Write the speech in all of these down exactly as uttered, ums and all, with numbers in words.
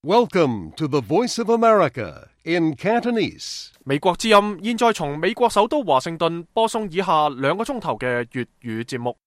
Welcome to the Voice of America in Cantonese. 美國之音現在從美國首都華盛頓播送以下兩個鐘頭嘅粵語節目。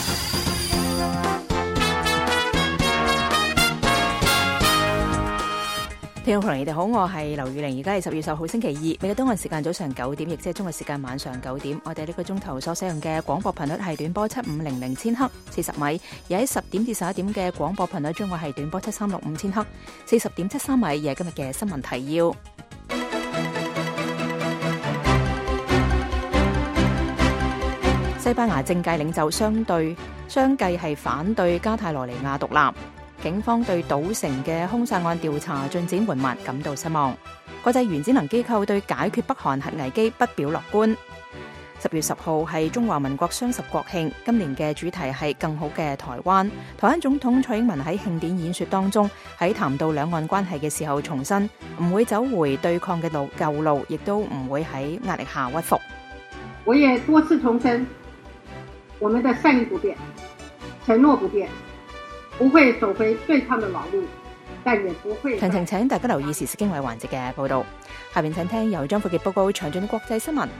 聽眾朋友，你哋好，我係劉宇玲，而家係十月十號星期二，美國東岸時間早上九點，亦即係中國時間晚上九點。我哋呢個鐘頭所使用嘅廣播頻率係短波七五零零千赫四十米，而喺十點至十一點嘅廣播頻率將會係短波七三六五千赫四十點七三米。而係今日嘅新聞提要。西班牙政界領袖相對相繼係反對加泰羅尼亞獨立。警方對賭城嘅兇殺案調查進展緩慢感到失望。國際原子能機構對解決北韓核危機不表樂觀。十月十號係中華民國雙十國慶，今年嘅主題係更好嘅台灣。台灣總統蔡英文喺慶典演說當中，喺談到兩岸關係嘅時候重申，唔會走回對抗嘅路舊路，亦都唔會喺壓力下屈服。 我也多次重申，我們的善意不變，承諾不變。不會走回對抗的老路，但也不會。 詳情請大家留意時事經緯環節嘅報道。下面請聽由張富傑報告詳盡嘅國際新聞。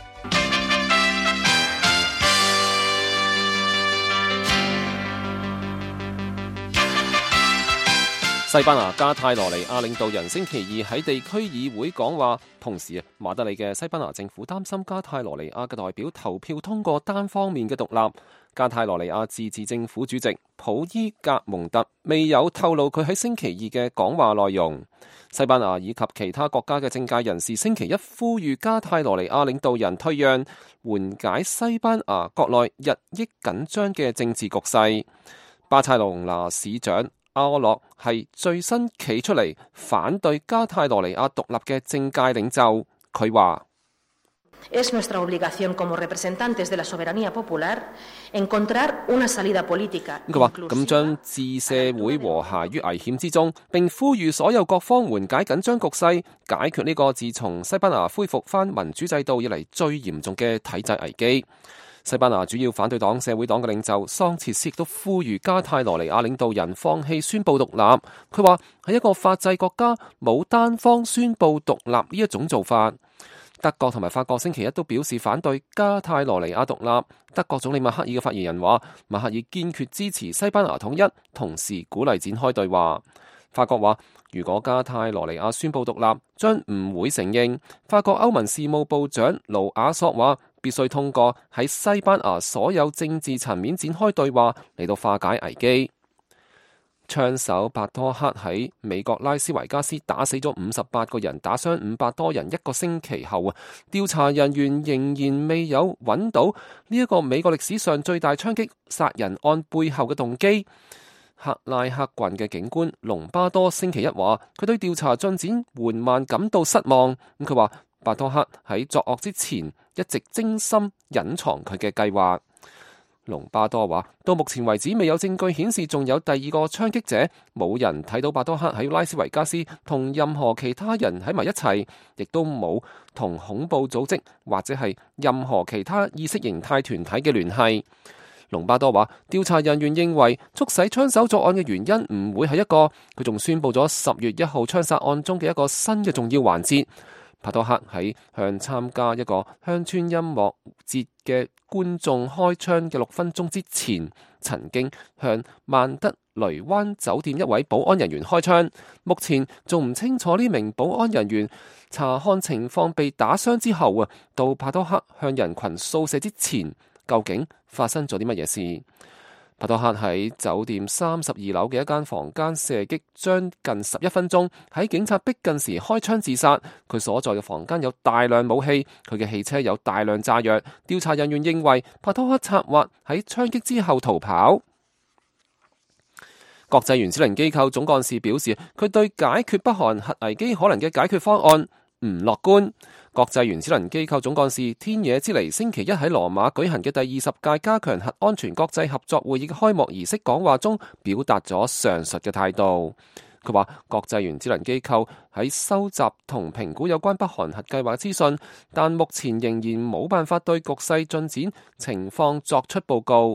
西班牙加泰羅尼亞領導人星期二喺地區議會講話，同時啊，馬德里嘅西班牙政府擔心加泰羅尼亞嘅代表投票通過單方面嘅獨立。加泰羅尼亞自治政府主席普伊格蒙特未有透露佢喺星期二嘅講話內容。西班牙以及其他國家嘅政界人士星期一呼籲加泰羅尼亞領導人退讓，緩解西班牙國內日益緊張嘅政治局勢。巴塞隆拿市長阿洛係最新企出嚟反對加泰羅尼亞獨立嘅政界領袖，佢話 Es nuestra obligación como representantes de la soberanía popular encontrar una salida política。 佢話咁將置社會和諧於危險之中，並呼籲所有各方緩解緊張局勢，解決呢個自從西班牙恢復翻民主制度以嚟最嚴重嘅體制危機。西班牙主要反對黨社會黨嘅領袖桑切斯亦都呼籲加泰羅尼亞領導人放棄宣布獨立。佢話喺一個法制國家冇單方宣布獨立呢一種做法。德國同埋法國星期一都表示反對加泰羅尼亞獨立。德國總理默克爾嘅發言人話，默克爾堅決支持西班牙統一，同時鼓勵展開對話。法國話，如果加泰羅尼亞宣布獨立，將唔會承認。法國歐盟事務部長盧瓦索話，必須通過喺西班牙所有政治層面展開對話嚟到化解危機。槍手白多克喺美國拉斯維加斯打死咗五十八個人，打傷五百多人。一個星期後啊，調查人員仍然未有揾到呢一個美國歷史上最大槍擊殺人案背後嘅動機。克拉克郡嘅警官隆巴多星期一話，佢對調查進展緩慢感到失望。咁佢話，白多克喺作惡之前一直精心隱藏佢嘅計劃。隆巴多話，到目前為止未有證據顯示仲有第二個槍擊者，冇人睇到白多克喺拉斯維加斯同任何其他人喺埋一齊，亦都冇同恐怖組織或者係任何其他意識形態團體嘅聯繫。隆巴多話，調查人員認為促使槍手作案嘅原因唔會係一個，佢仲宣佈咗十月一號槍殺案中嘅一個新嘅重要環節。白多克喺向參加一個鄉村音樂節嘅觀眾開槍嘅六分鐘之前，曾經向曼德雷灣酒店一位保安人員開槍。目前仲唔清楚呢名保安人員查看情況被打傷之後啊，到白多克向人群掃射之前，究竟發生咗啲乜嘢事？白多克喺酒店三十二樓嘅一間房間射擊將近十一分鐘，喺警察逼近時開槍自殺。佢所在嘅房間有大量武器，佢嘅汽車有大量炸藥。調查人員認為白多克策劃喺槍擊之後逃跑。國際原子能機構總幹事表示，佢對解決北韓核危機可能嘅解決方案唔樂觀。國際原子能機構總幹事天野之彌星期一喺羅馬舉行嘅第二十屆加強核安全國際合作會議嘅開幕儀式講話中，表達咗上述嘅態度。佢話國際原子能機構喺收集同評估有關北韓核計劃資訊，但目前仍然冇辦法對局勢進展情況作出報告。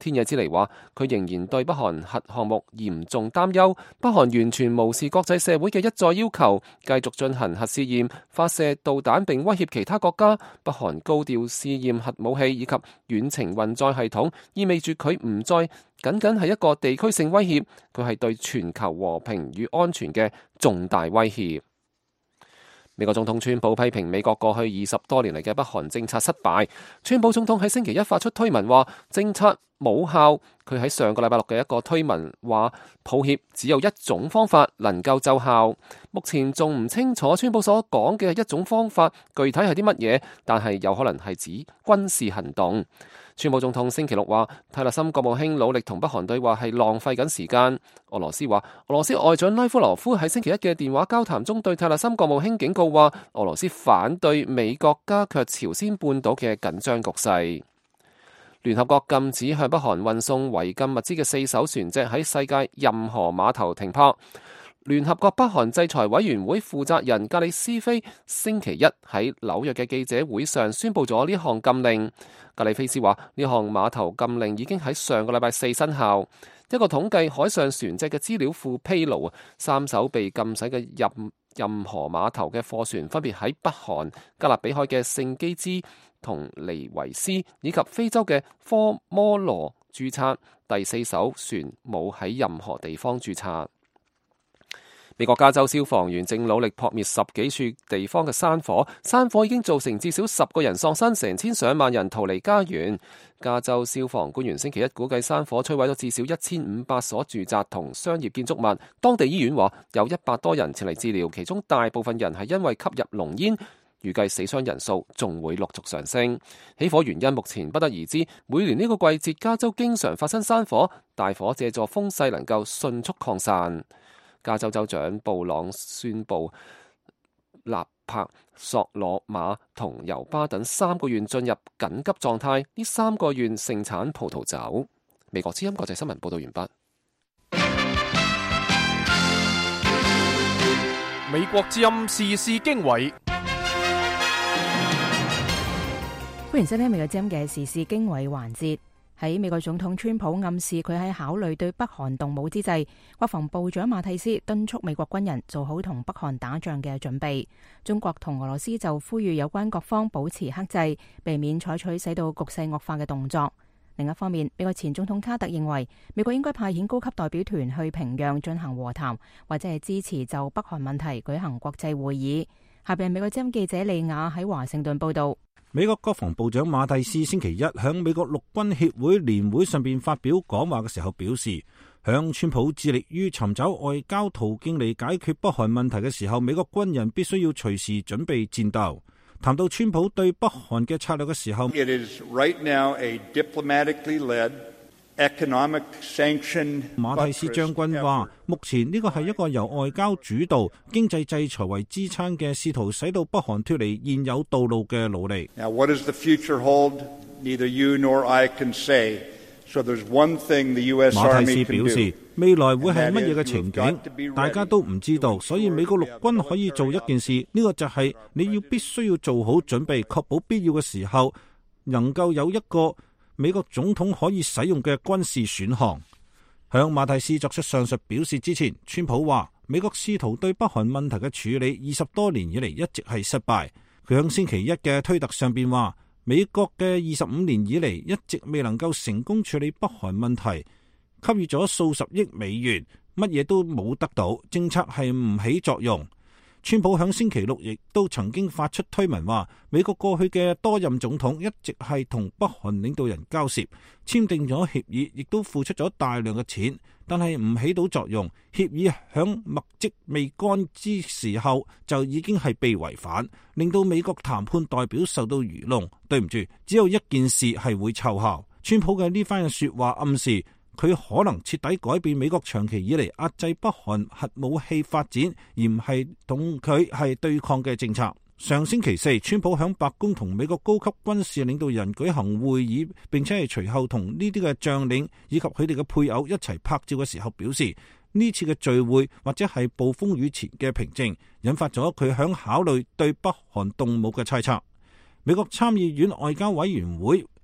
天野之梨話，佢仍然對北韓核項目嚴重擔憂，北韓完全無視國際社會嘅一再要求，繼續進行核試驗、發射導彈並威脅其他國家。北韓高調試驗核武器以及遠程運載系統，意味住佢唔再僅僅係一個地區性威脅，佢係對全球和平與安全嘅重大威脅。美國總統川普批評美國過去二十多年嚟嘅北韓政策失敗。川普總統喺星期一發出推文話政策冇效。佢喺上個禮拜六嘅一個推文話，抱歉，只有一種方法能夠奏效。目前仲唔清楚川普所講嘅一種方法具體係啲乜嘢，但係有可能係指軍事行動。川普總統星期六話，泰勒森國務卿努力同北韓對話係浪費緊時間。俄羅斯話，俄羅斯外長拉夫羅夫喺星期一嘅電話交談中對泰勒森國務卿警告話，俄羅斯反對美國加劇朝鮮半島嘅緊張局勢。聯合國禁止向北韓運送違禁物資嘅四艘船隻喺世界任何碼頭停泊。聯合國北韓制裁委員會負責人格里斯菲星期一喺紐約嘅記者會上宣布咗呢項禁令。格里菲斯話，呢項碼頭禁令已經喺上個禮拜四生效。一個統計海上船隻嘅資料庫披露，三艘被禁駛嘅任任何碼頭嘅貨船分別喺北韓、加勒比海嘅聖基茲同尼維斯以及非洲嘅科摩羅註冊，第四艘船冇喺任何地方註冊。美國加州消防員正努力撲滅十幾處地方嘅山火，山火已經造成至少十個人喪生，成千上萬人逃離家園。加州消防官員星期一估計山火摧毀咗至少一千五百所住宅同商業建築物。當地醫院話有一百多人前嚟治療，其中大部分人係因為吸入濃煙。預計死傷人數仲會陸續上升。起火原因目前不得而知。每年呢個季節，加州經常發生山火，大火借助風勢能夠迅速擴散。加州州長布朗宣布，納帕、索羅馬同尤巴等三個縣進入緊急狀態。呢三個縣盛產葡萄酒。美國之音國際新聞報道完畢。 美國之音時事經緯， 歡迎收聽美國之音嘅時事經緯環節。喺美國總統川普暗示佢喺考慮對北韓動武之際，國防部長馬蒂斯敦促美國軍人做好同北韓打仗嘅準備。中國同俄羅斯就呼籲有關各方保持克制，避免採取使到局勢惡化嘅動作。另一方面，美國前總統卡特認為美國應該派遣高級代表團去平壤進行和談，或者係支持就北韓問題舉行國際會議。下邊美國之音記者利亞喺華盛頓報道。 美國國防部長馬蒂斯星期一響美國陸軍協會年會上邊發表講話嘅時候表示，響川普致力於尋找外交途徑嚟解決北韓問題嘅時候，美國軍人必須要隨時準備戰鬥。談到川普對北韓嘅策略嘅時候， It is right now a diplomatically led economic sanction。 馬蒂斯將軍話，目前呢個係一個由外交主導、經濟制裁為支撐嘅試圖使到北韓脫離現有道路嘅努力。 Now, what does the future hold? Neither you nor I can say. So there's one thing the U S Army can do. 馬蒂斯表示，未來會係乜嘢嘅情景，大家都唔知道，所以美國陸軍可以做一件事，呢個就係你要必須要做好準備，確保必要嘅時候能夠有一個美國總統可以使用嘅軍事選項。向馬蒂斯作出上述表示之前，川普話美國試圖對北韓問題嘅處理二十多年以嚟一直係失敗。佢響星期一嘅推特上邊話，美國嘅二十五年以嚟一直未能夠成功處理北韓問題，給予咗數十億美元，乜嘢都冇得到，政策係唔起作用。川普響星期六亦都曾經發出推文話，美國過去嘅多任總統一直係同北韓領導人交涉，簽訂咗協議，亦都付出咗大量嘅錢，但係唔起到作用。協議響墨跡未乾之時候就已經係被違反，令到美國談判代表受到愚弄。對唔住，只有一件事係會奏效。川普嘅呢番嘅說話暗示，佢可能徹底改變美國長期以嚟壓制北韓核武器發展，而唔係同佢係對抗嘅政策。上星期四，川普響白宮同美國高級軍事領導人舉行會議，並且係隨後同呢啲嘅將領以及佢哋嘅配偶一齊拍照嘅時候表示，呢次嘅聚會或者係暴風雨前嘅平靜，引發咗佢響考慮對北韓動武嘅猜測。美國參議院外交委員會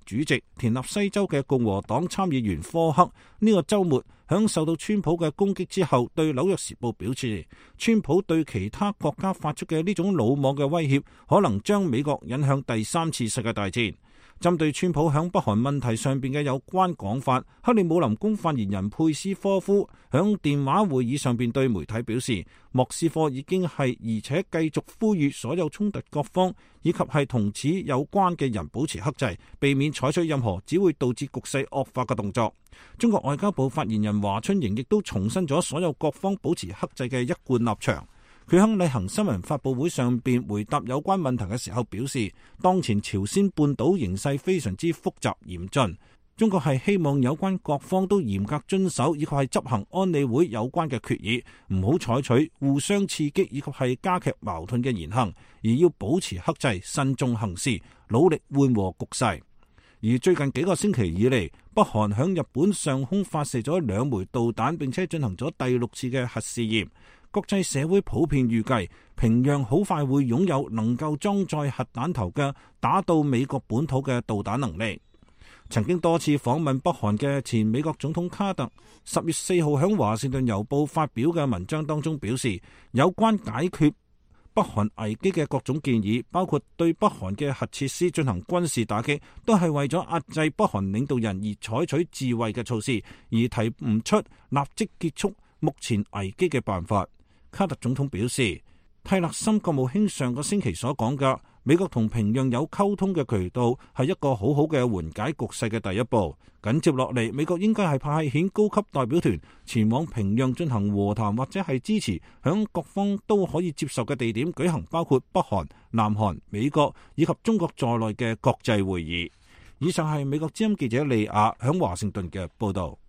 主席、田納西州嘅共和黨參議員科克呢個週末響受到川普嘅攻擊之後，對紐約時報表示，川普對其他國家發出嘅呢種魯莽嘅威脅，可能將美國引向第三次世界大戰。針對川普響北韓問題上邊嘅有關講法，克里姆林宮發言人佩斯科夫響電話會議上邊對媒體表示，莫斯科已經係而且繼續呼籲所有衝突各方以及係同此有關嘅人保持克制，避免採取任何只會導致局勢惡化嘅動作。中國外交部發言人華春瑩亦都重申咗所有各方保持克制嘅一貫立場。佢喺例行新聞發佈會上邊回答有關問題嘅時候表示，當前朝鮮半島形勢非常之複雜嚴峻，中國係希望有關各方都嚴格遵守以及係執行安理會有關嘅決議，唔好採取互相刺激以及係加劇矛盾嘅言行，而要保持克制、慎重行事，努力緩和局勢。而最近幾個星期以嚟，北韓響日本上空發射咗兩枚導彈，並且進行咗第六次嘅核試驗。國際社會普遍預計，平壤好快會擁有能夠裝載核彈頭嘅打到美國本土嘅導彈能力。曾經多次訪問北韓嘅前美國總統卡特，十月四號響華盛頓郵報發表嘅文章當中表示，有關解決北韓危機嘅各種建議，包括對北韓嘅核設施進行軍事打擊，都係為咗壓制北韓領導人而採取自衛嘅措施，而提唔出立即結束目前危機嘅辦法。卡特總統表示，蒂勒森國務卿上個星期所講嘅美國同平壤有溝通嘅渠道係一個好好嘅緩解局勢嘅第一步。緊接落嚟，美國應該係派遣高級代表團前往平壤進行和談，或者係支持響各方都可以接受嘅地點舉行包括北韓、南韓、美國以及中國在內嘅國際會議。以上係美國之音記者利亞響華盛頓嘅報道。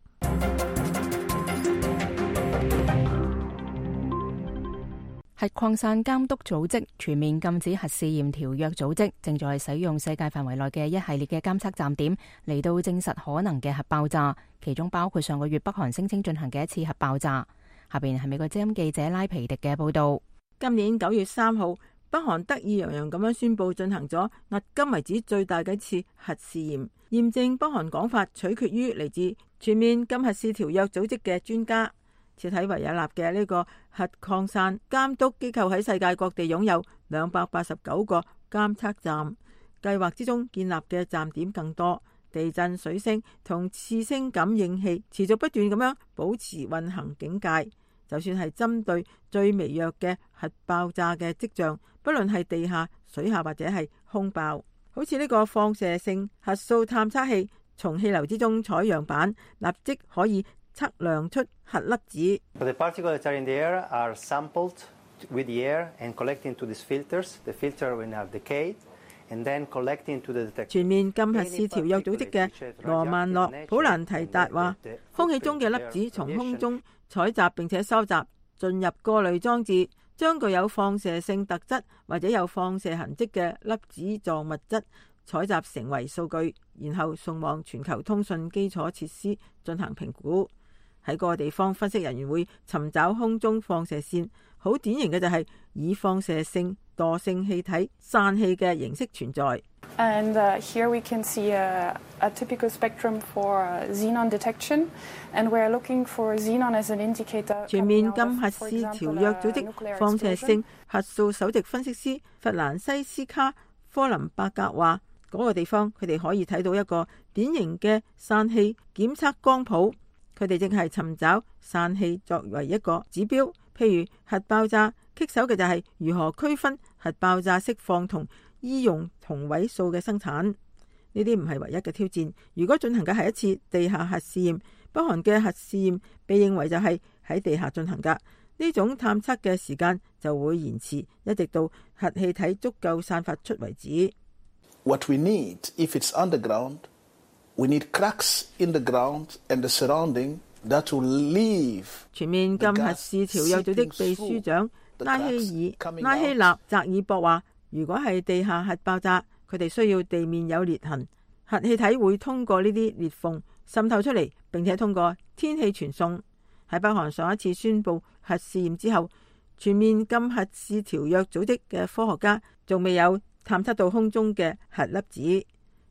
核擴散監督組織全面禁止核試驗條約組織正在使用世界範圍內嘅一系列嘅監測站點嚟到證實可能嘅核爆炸，其中包括上個月北韓聲稱進行嘅一次核爆炸。下邊係美國之音記者拉皮迪嘅報道。 今年九月三號，北韓得意洋洋咁樣宣布進行咗迄今為止最大嘅一次核試驗，驗證北韓講法取決於嚟自全面禁核試條約組織嘅專家。設喺維也納嘅呢個核擴散監督機構喺世界各地擁有兩百八十九個監測站，計劃之中建立嘅站點更多。地震、水聲同次聲感應器持續不斷咁樣保持運行警戒，就算係針對最微弱嘅核爆炸嘅跡象，不論係地下、水下或者係空爆，好似呢個放射性核素探測器從氣流之中採樣板，立即可以測量出核粒子。 The particles that are in the air are sampled with the air and collected into these filters. The filter will now decay and then collect into the detector. 全面禁核試條約組織嘅羅曼諾普蘭提達話，空氣中嘅粒子從空中採集並且收集，進入過濾裝置，將具有放射性特質或者有放射痕跡嘅粒子狀物質採集成為數據，然後送往全球通訊基礎設施進行評估。喺個地方，分析人員會尋找空中放射線，好典型嘅就係以放射性惰性氣體散氣嘅形式存在。 And, uh, here we can see a, a typical spectrum for xenon detection, and we're looking for xenon as an indicator. 全面禁核試條約組織放射性核素首席分析師弗蘭西斯卡科林伯格話，嗰個地方佢哋可以睇到一個典型嘅散氣檢測光譜。佢哋正係尋找散氣作為一個指標，譬如核爆炸棘手嘅就係如何區分核爆炸釋放同醫用同位素嘅生產。呢啲唔係唯一嘅挑戰。如果進行嘅係一次地下核試驗，北韓嘅核試驗被認為就係喺地下進行㗎，呢種探測嘅時間就會延遲，一直到核氣體足夠散發出為止。 What we need, if it's underground, we need cracks in the ground and the surrounding that will leave. 全面禁核試條約組織秘書長拉希爾拉希納扎爾博話，如果係地下核爆炸，佢哋需要地面有裂痕，核氣體會通過呢啲裂縫滲透出嚟，並且通過天氣傳送。喺北韓上一次宣布核試驗之後，全面禁核試條約組織嘅科學家仲未有探測到空中嘅核粒子。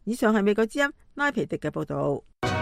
以上係美國之音拉皮迪嘅報道。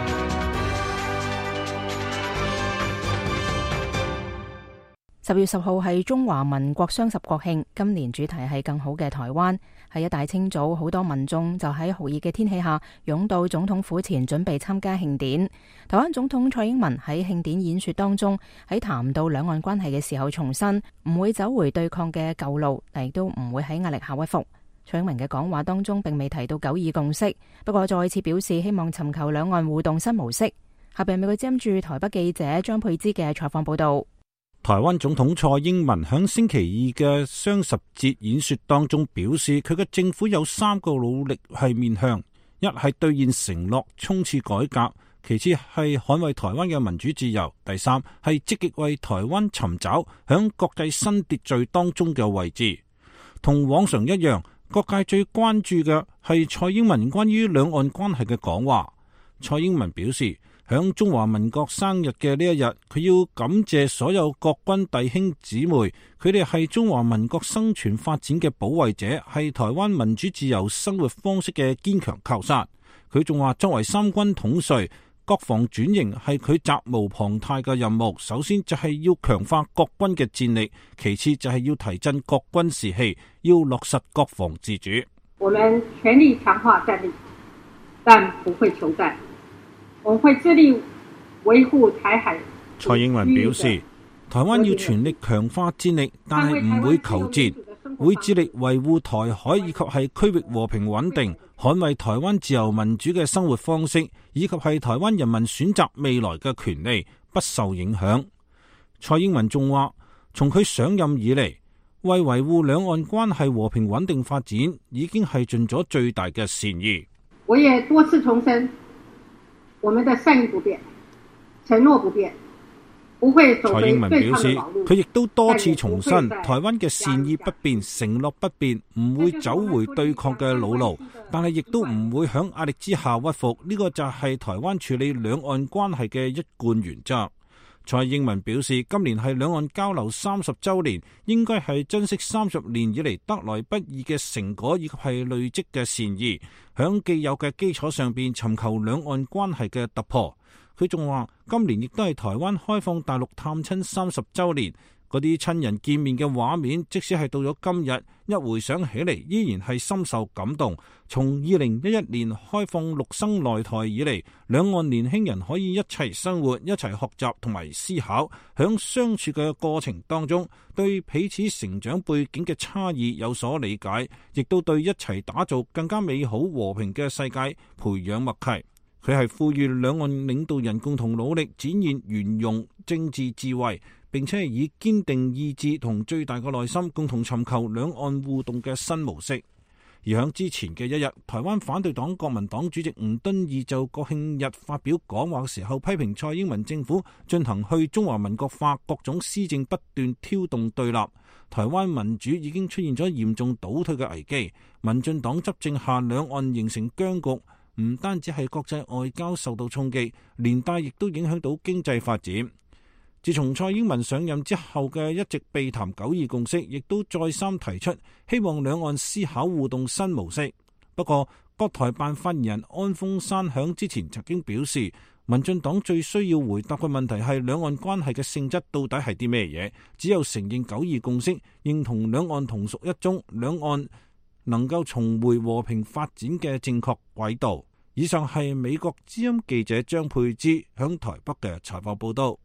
十月十號係中華民國雙十國慶，今年主題係更好嘅台灣。喺一大清早，好多民眾就喺酷熱嘅天氣下湧到總統府前準備參加慶典。台灣總統蔡英文喺慶典演說當中，喺談到兩岸關係嘅時候重申，唔會走回對抗嘅舊路，但亦都唔會喺壓力下屈服。蔡英文嘅講話當中並未提到九二共識，不過再次表示希望尋求兩岸互動新模式。下邊美國之音駐台北記者張佩芝嘅採訪報道。 台灣總統蔡英文響星期二嘅雙十節演說當中表示，佢嘅政府有三個努力係面向：一係兌現承諾，衝刺改革；其次係捍衛台灣嘅民主自由；第三係積極為台灣尋找響國際新秩序當中嘅位置。同往常一樣，各界最關注嘅係蔡英文關於兩岸關係嘅講話。蔡英文表示，響中華民國生日嘅呢一日，佢要感謝所有國軍弟兄姊妹，佢哋係中華民國生存發展嘅保衛者，係台灣民主自由生活方式嘅堅強靠山。佢仲話，作為三軍統帥，國防轉型係佢責無旁貸嘅任務。首先就係要強化國軍嘅戰力，其次就係要提振國軍士氣，要落實國防自主。 我們全力強化戰力，但不會求戰。我們會致力維護台海。 蔡英文表示，台灣要全力強化戰力，但係唔會求戰，會致力維護台海以及係區域和平穩定，捍衛台灣自由民主嘅生活方式，以及係台灣人民選擇未來嘅權利，不受影響。蔡英文仲話，從佢上任以嚟，為維護兩岸關係和平穩定發展，已經係盡咗最大嘅善意。 我也多次重申，我們的善意不變，承諾不變，不會走回對抗的老路。 佢亦都多次重申，台灣嘅善意不變，承諾不變，唔會走回對抗嘅老路，但係亦都唔會響壓力之下屈服。呢個就係台灣處理兩岸關係嘅一貫原則。蔡英文表示，今年係兩岸交流三十週年，應該係珍惜三十年以嚟得來不易嘅成果，以及係累積嘅善意，響既有嘅基礎上邊尋求兩岸關係嘅突破。佢仲話，今年亦都係台灣開放大陸探親三十週年，嗰啲親人見面嘅畫面，即使係到咗今日，一回想起嚟，依然係深受感動。從二零一一年開放陸生來台以嚟，兩岸年輕人可以一齊生活、一齊學習同埋思考，響相處嘅過程當中，對彼此成長背景嘅差異有所理解，亦都對一齊打造更加美好和平嘅世界培養默契。佢係呼籲兩岸領導人共同努力，展現圓融政治智慧，並且係以堅定意志同最大嘅耐心，共同尋求兩岸互動嘅新模式。而響之前嘅一日，台灣反對黨國民黨主席吳敦義就國慶日發表講話嘅時候，批評蔡英文政府進行去中華民國化，各種施政不斷挑動對立，台灣民主已經出現咗嚴重倒退嘅危機。民進黨執政下，兩岸形成僵局，唔單止係國際外交受到衝擊，連帶亦都影響到經濟發展。自從蔡英文上任之後嘅一直避談九二共識，亦都再三提出希望兩岸思考互動新模式。不過，國台辦發言人安峰山響之前曾經表示，民進黨最需要回答嘅問題係兩岸關係嘅性質到底係啲咩嘢？只有承認九二共識，認同兩岸同屬一中，兩岸能夠重回和平發展嘅正確軌道。以上係美國之音記者張佩芝響台北嘅採訪報道。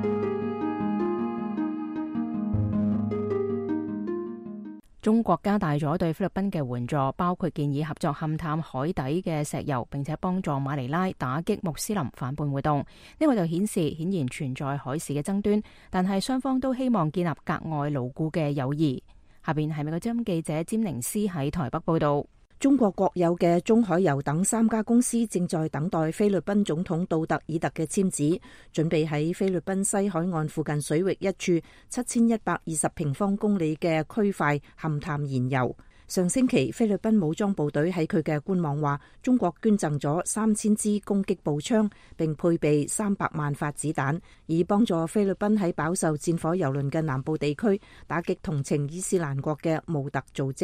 中國加大咗對菲律賓嘅援助，包括建議合作勘探海底嘅石油，並且幫助馬尼拉打擊穆斯林反叛活動。呢個就顯示顯然存在海事嘅爭端，但係雙方都希望建立格外牢固嘅友誼。下邊係美國之音記者詹寧斯喺台北報道。 中國國有嘅中海油等三家公司正在等待菲律賓總統杜特爾特嘅簽字，準備喺菲律賓西海岸附近水域一處七千一百二十平方公里嘅區塊勘探燃油。上星期，菲律賓武裝部隊喺佢嘅官網話，中國捐贈咗三千支攻擊步槍，並配備三百萬發子彈，以幫助菲律賓喺飽受戰火蹂躪嘅南部地區打擊同情伊斯蘭國嘅穆特組織。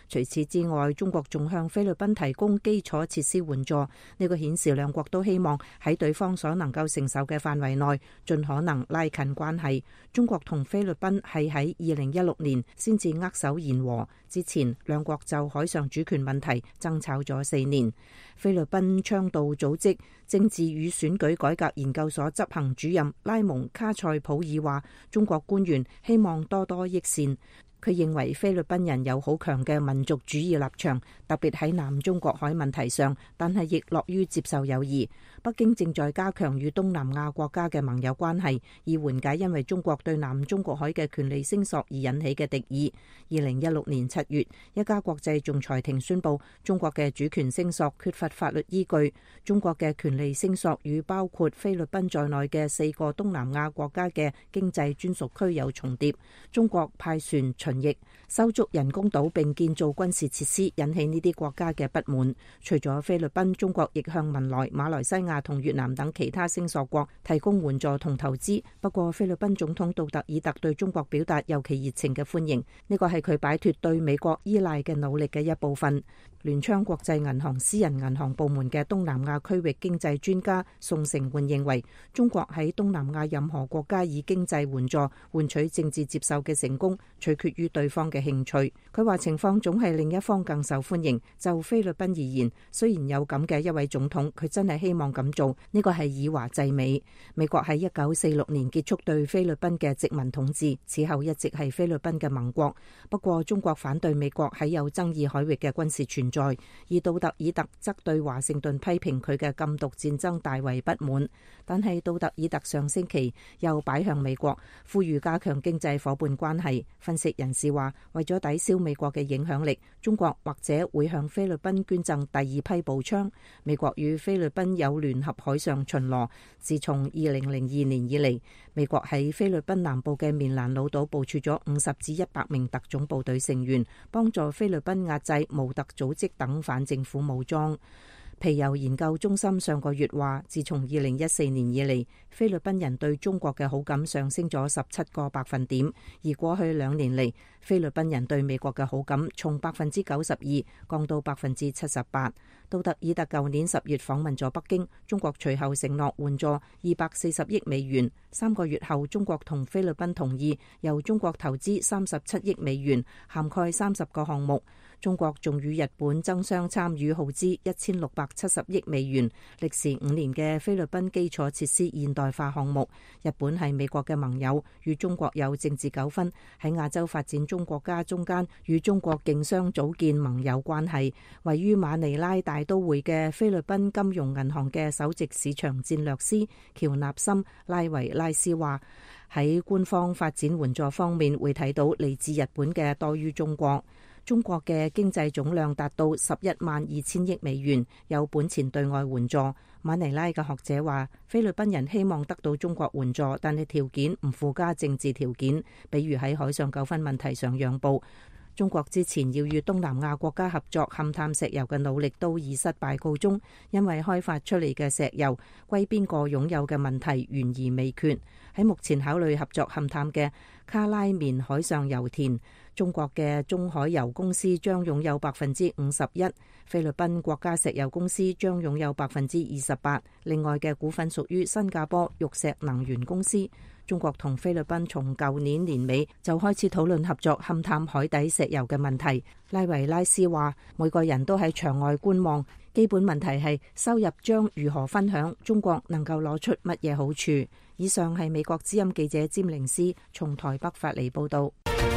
除此之外，中國仲向菲律賓提供基礎設施援助，呢個顯示兩國都希望喺對方所能夠承受嘅範圍內，盡可能拉近關係。中國同菲律賓係喺二零一六年先至握手言和，之前兩國就海上主權問題爭吵咗四年。菲律賓倡導組織政治與選舉改革研究所執行主任拉蒙卡塞普爾話，中國官員希望多多益善。佢認為菲律賓人有好強嘅民族主義立場，特別喺南中國海問題上，但係亦樂於接受友誼。北京正在加強與東南亞國家嘅盟友關係，以緩解因為中國對南中國海嘅權利聲索而引起嘅敵意。二零一六年七月，一家國際仲裁庭宣布，中國嘅主權聲索缺乏法律依據。中國嘅權利聲索與包括菲律賓在內嘅四個東南亞國家嘅經濟專屬區有重疊。中國派船巡弋、修築人工島並建造軍事設施，引起呢啲國家嘅不滿。除咗菲律賓，中國亦向文萊、馬來西亞同越南等其他聲索國提供援助同投資。不過，菲律賓總統杜特爾特對中國表達尤其熱情嘅歡迎，呢個係佢擺脫對美國依賴嘅努力嘅一部分。聯昌國際銀行私人銀行部門嘅東南亞區域經濟專家宋成煥認為，中國喺東南亞任何國家以經濟援助換取政治接受嘅成功，取決於對方嘅興趣。佢話情況總係另一方更受歡迎。就菲律賓而言，雖然有咁嘅一位總統，佢真係希望咁做，呢個係以華制美。美國喺一九四六年結束對菲律賓嘅殖民統治，此後一直係菲律賓嘅盟國。不過中國反對美國喺有爭議海域嘅軍事存在，而杜特爾特則對華盛頓批評佢嘅禁毒戰爭大為不滿。但係杜特爾特上星期又擺向美國，呼籲加強經濟夥伴關係。分析人士話，為咗抵消美國嘅影響力，中國或者會向菲律賓捐贈第二批步槍。美國與菲律賓有聯合海上巡邏，自從二零零二年以嚟，美國喺菲律賓南部嘅棉蘭老島部署咗五十至一百名特種部隊成員，幫助菲律賓壓制無特組織等反政府武裝。皮尤研究中心上個月話，自從二零一四年以嚟，菲律賓人對中國嘅好感上升咗十七個百分點，而過去兩年嚟，菲律賓人對美國嘅好感從百分之九十二降到百分之七十八。杜特爾特舊年十月訪問咗北京，中國隨後承諾援助二百四十億美元。三個月後，中國同菲律賓同意由中國投資三十七億美元，涵蓋三十個項目。中國仲與日本爭相參與耗資一千六百七十億美元、歷時五年嘅菲律賓基礎設施現代化項目。日本係美國嘅盟友，與中國有政治糾紛，喺亞洲發展中國家中間與中國競相組建盟友關係。位於馬尼拉大都會嘅菲律賓金融銀行嘅首席市場戰略師喬納森拉維拉斯話，喺官方發展援助方面會睇到嚟自日本嘅多於中國。中國嘅經濟總量達到十一萬二千億美元，有本錢對外援助。馬尼拉嘅學者話，菲律賓人希望得到中國援助，但係條件唔附加政治條件，比如喺海上糾紛問題上讓步。中國之前要與東南亞國家合作勘探石油嘅努力都以失敗告終，因為開發出嚟嘅石油歸邊個擁有嘅問題懸而未決。喺目前考慮合作勘探嘅卡拉棉海上油田，中國嘅中海油公司將擁有百分之五十一，菲律賓國家石油公司將擁有百分之二十八，另外嘅股份屬於新加坡玉石能源公司。中國同菲律賓從舊年年尾就開始討論合作勘探海底石油嘅問題。拉維拉斯話，每個人都喺場外觀望，基本問題係收入將如何分享，中國能夠攞出乜嘢好處。以上係美國之音記者詹玲斯從台北發嚟報道。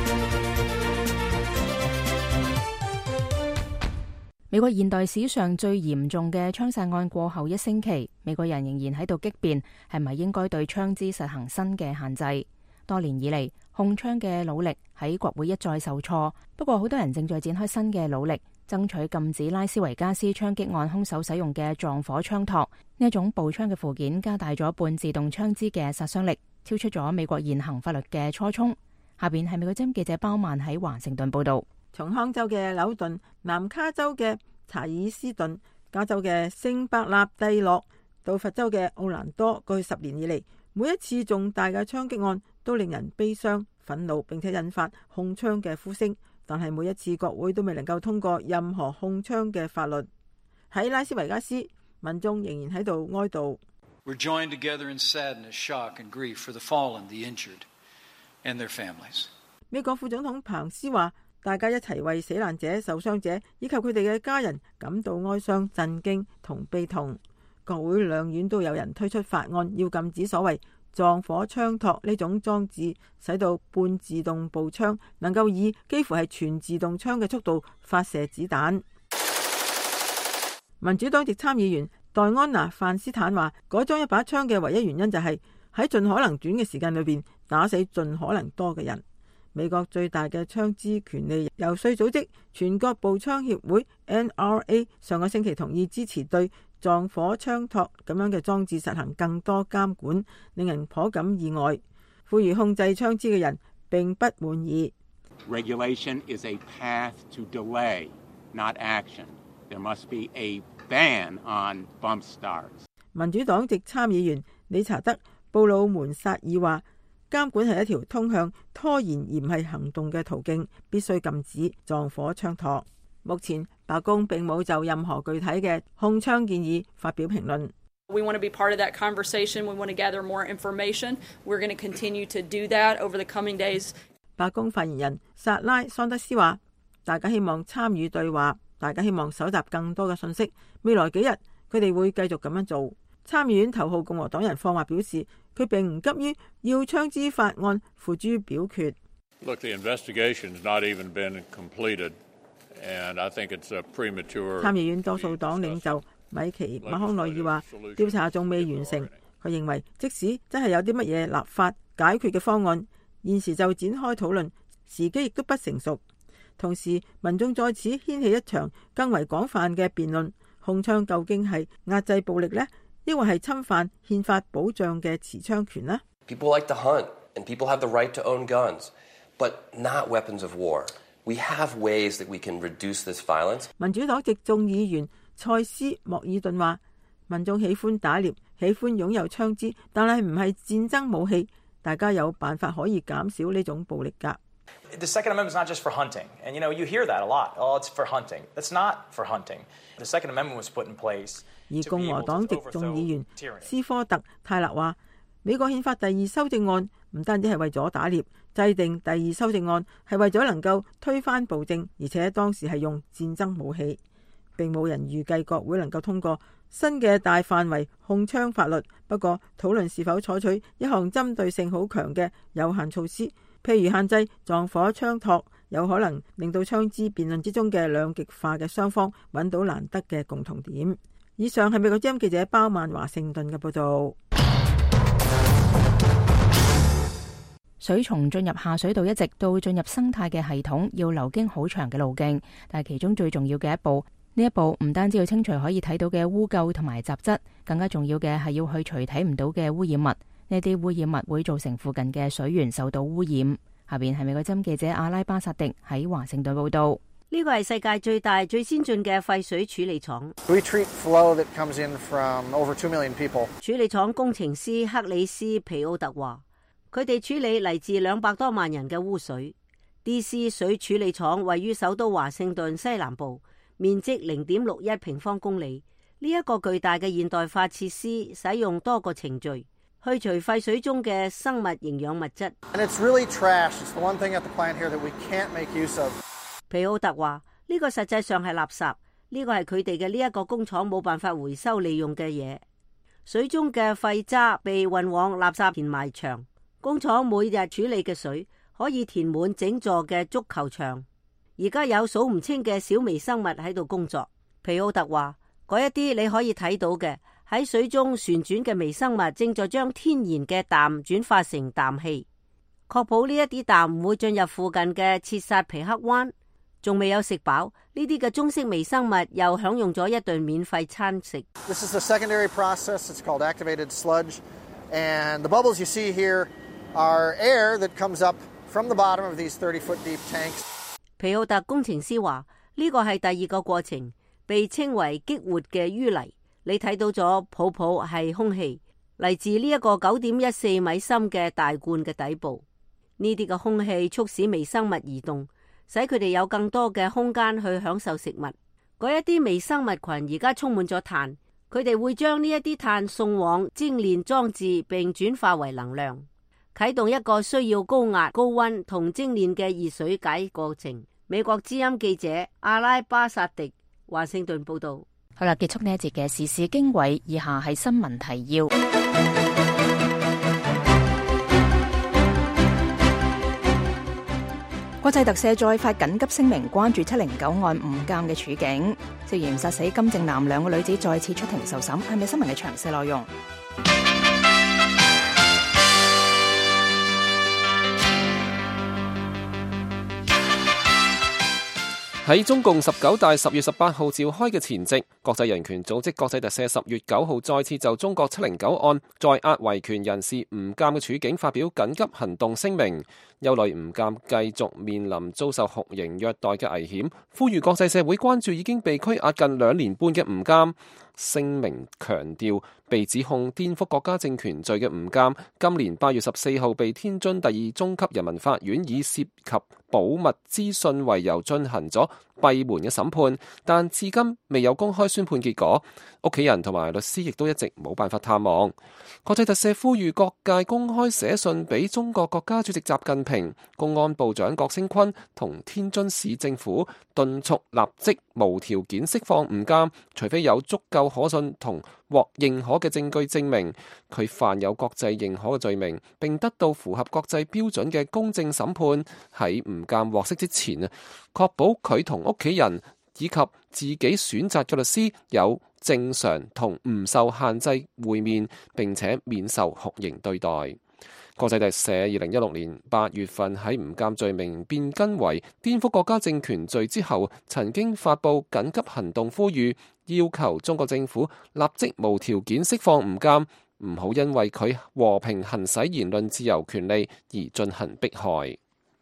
美國現代史上最嚴重嘅槍殺案過後一星期，美國人仍然喺度激辯，係咪應該對槍支實行新嘅限制？多年以嚟，控槍嘅努力喺國會一再受挫。不過，好多人正在展開新嘅努力，爭取禁止拉斯維加斯槍擊案兇手使用嘅撞火槍托。呢一種步槍嘅附件加大咗半自動槍支嘅殺傷力，超出咗美國現行法律嘅初衷。下邊係美國之音記者包曼喺華盛頓報道。 從康州嘅紐頓、南卡州嘅查爾斯頓、加州嘅聖伯納蒂諾到佛州嘅奧蘭多，過去十年以嚟，每一次重大嘅槍擊案都令人悲傷、憤怒，並且引發控槍嘅呼聲。 但係每一次國會都未能夠通過任何控槍嘅法律。喺拉斯維加斯，民眾仍然喺度哀悼。 We're joined together in sadness, shock and grief for the fallen, the injured, and their families. 美國副總統彭斯話：大家一齊為死難者、受傷者以及佢哋嘅家人感到哀傷、震驚同悲痛。國會兩院都有人推出法案，要禁止所謂撞火槍托呢種裝置，使到半自動步槍能夠以幾乎係全自動槍嘅速度發射子彈。民主黨籍參議員戴安娜·范斯坦話：改裝一把槍嘅唯一原因就係喺盡可能短嘅時間裏邊打死盡可能多嘅人。美國最大嘅槍支權利遊說組織全國步槍協會 N R A 上個星期同意支持對撞火槍托咁樣嘅裝置實行更多監管，令人頗感意外。呼籲控制槍支嘅人並不滿意。 Regulation is a path to delay, not action. There must be a ban on bump stars. 民主黨籍參議員理查德·布魯門薩爾話：監管係一條通向拖延而唔係行動嘅途徑，必須禁止撞火槍托。目前白宮並冇就任何具體嘅控槍建議發表評論。 We want to be part of that conversation. We want to gather more information. We're going to continue to do that over the coming days. 白宮發言人薩拉桑德斯話：大家希望參與對話，大家希望搜集更多嘅信息。未來幾日佢哋會繼續咁樣做。參議院頭號共和黨人霍華表示，佢並唔急於要槍支法案付諸表決。 Look, the investigation's not even been completed, and I think it's a premature. 參議院多數黨領袖米奇馬康內爾話：調查仲未完成。佢認為，即使真係有啲乜嘢立法解決嘅方案，現時就展開討論，時機亦都不成熟。同時，民眾在此掀起一場更為廣泛嘅辯論：控槍究竟係壓制暴力呢？抑或係侵犯憲法保障嘅持槍權呢？ People like to hunt, and people have the right to own guns, but not weapons of war. We have ways that we can reduce this violence. 民主黨籍眾議員塞斯莫爾頓話：民眾喜歡打獵，喜歡擁有槍支，但係唔係戰爭武器。大家有辦法可以減少呢種暴力㗎。 The Second Amendment is not just for hunting, and you know you hear that a lot. Oh, it's for hunting. That's not for hunting. The Second Amendment was put in place. 而共和黨籍眾議員斯科特泰勒話：美國憲法第二修正案唔單止係為咗打獵，制定第二修正案係為咗能夠推翻暴政，而且當時係用戰爭武器。並冇人預計國會能夠通過新嘅大範圍控槍法律。不過討論是否採取一項針對性好強嘅有限措施，譬如限制撞火槍托，有可能令到槍支辯論之中嘅兩極化嘅雙方揾到難得嘅共同點。以上係美國之音記者包曼華盛頓嘅報道。 水蟲進入下水道一直到進入生態嘅系統，要流經好長嘅路徑，但係其中最重要嘅一步，呢一步唔單止要清除可以睇到嘅污垢同埋雜質，更加重要嘅係要去除睇唔到嘅污染物。呢啲污染物會造成附近嘅水源受到污染。下邊係美國之音記者阿拉巴薩迪喺華盛頓報道。 呢個係世界最大最先進嘅廢水處理廠。 We treat flow that comes in from over two million people. 處理廠工程師克里斯皮奧特話，佢哋處理嚟自兩百多萬人嘅污水。D C 水處理廠位於首都華盛頓西南部，面積零點六一平方公里。呢、這、一個巨大嘅現代化設施使用多個程序去除廢水中嘅生物營養物質。 And it's really trash. It's the one thing at the plant here that we can't make use of. 皮奧特話：呢、這個實際上係垃圾，呢、這個係佢哋嘅呢一個工廠冇辦法回收利用嘅嘢。水中嘅廢渣被運往垃圾填埋場，工廠每日處理嘅水可以填滿整座嘅足球場。而家有數唔清嘅小微生物喺度工作。皮奧特話：嗰一啲你可以睇到嘅喺水中旋轉嘅微生物正在將天然嘅氮轉化成氮氣，確保呢一啲氮唔會進入附近嘅切薩皮克灣。仲未有食飽，呢啲嘅中式微生物又享用咗一頓免費餐食。 This is the secondary process. It's called activated sludge, and the bubbles you see here are air that comes up from the bottom of these thirty foot deep tanks. 皮奧特工程師話：呢個係第二個過程，被稱為激活嘅淤泥。你睇到咗泡泡係空氣，嚟自呢一個九點一四米深嘅大罐嘅底部。呢啲嘅空氣促使微生物移動， 使佢哋有更多嘅空間去享受食物。嗰一啲微生物群而家充滿咗碳，佢哋會將呢一啲碳送往精煉裝置，並轉化為能量，啟動一個需要高壓、高溫同精煉嘅熱水解過程。美國之音記者阿拉巴薩迪華盛頓報道。 好啦，結束呢一節嘅時事經緯，以下係新聞提要。國際特赦再發緊急聲明，關注七零九案誤監嘅處境，涉嫌殺死金正男兩個女子再次出庭受審。係咪新聞嘅詳細內容？ 喺中共十九大十月十八號召開嘅前夕，國際人權組織國際特赦十月九號再次就中國七零九案在押維權人士誤監嘅處境發表緊急行動聲明，憂慮誤監繼續面臨遭受酷刑虐待嘅危險，呼籲國際社會關注已經被拘押近兩年半嘅誤監。聲明強調，被指控顛覆國家政權罪嘅誤監，今年八月十四號被天津第二中級人民法院以涉及保密資訊為由進行咗閉門嘅審判，但至今未有公開宣判結果，屋企人同埋律師亦都一直冇辦法探望。國際特赦呼籲各界公開寫信俾中國國家主席習近平、公安部長郭聲琨同天津市政府，敦促立即無條件釋放誤監，除非有足夠可信同獲認可嘅證據證明佢犯有國際認可嘅罪名，並得到符合國際標準嘅公正審判。喺誤監獲釋之前啊，確保佢同屋企人以及自己選擇嘅律師有正常同唔受限制會面，並且免受酷刑對待。國際特赦二零一六年八月份喺誤監罪名變更為顛覆國家政權罪之後，曾經發布緊急行動，呼籲要求中國政府立即無條件釋放誤監，唔好因為佢和平行使言論自由權利而進行迫害。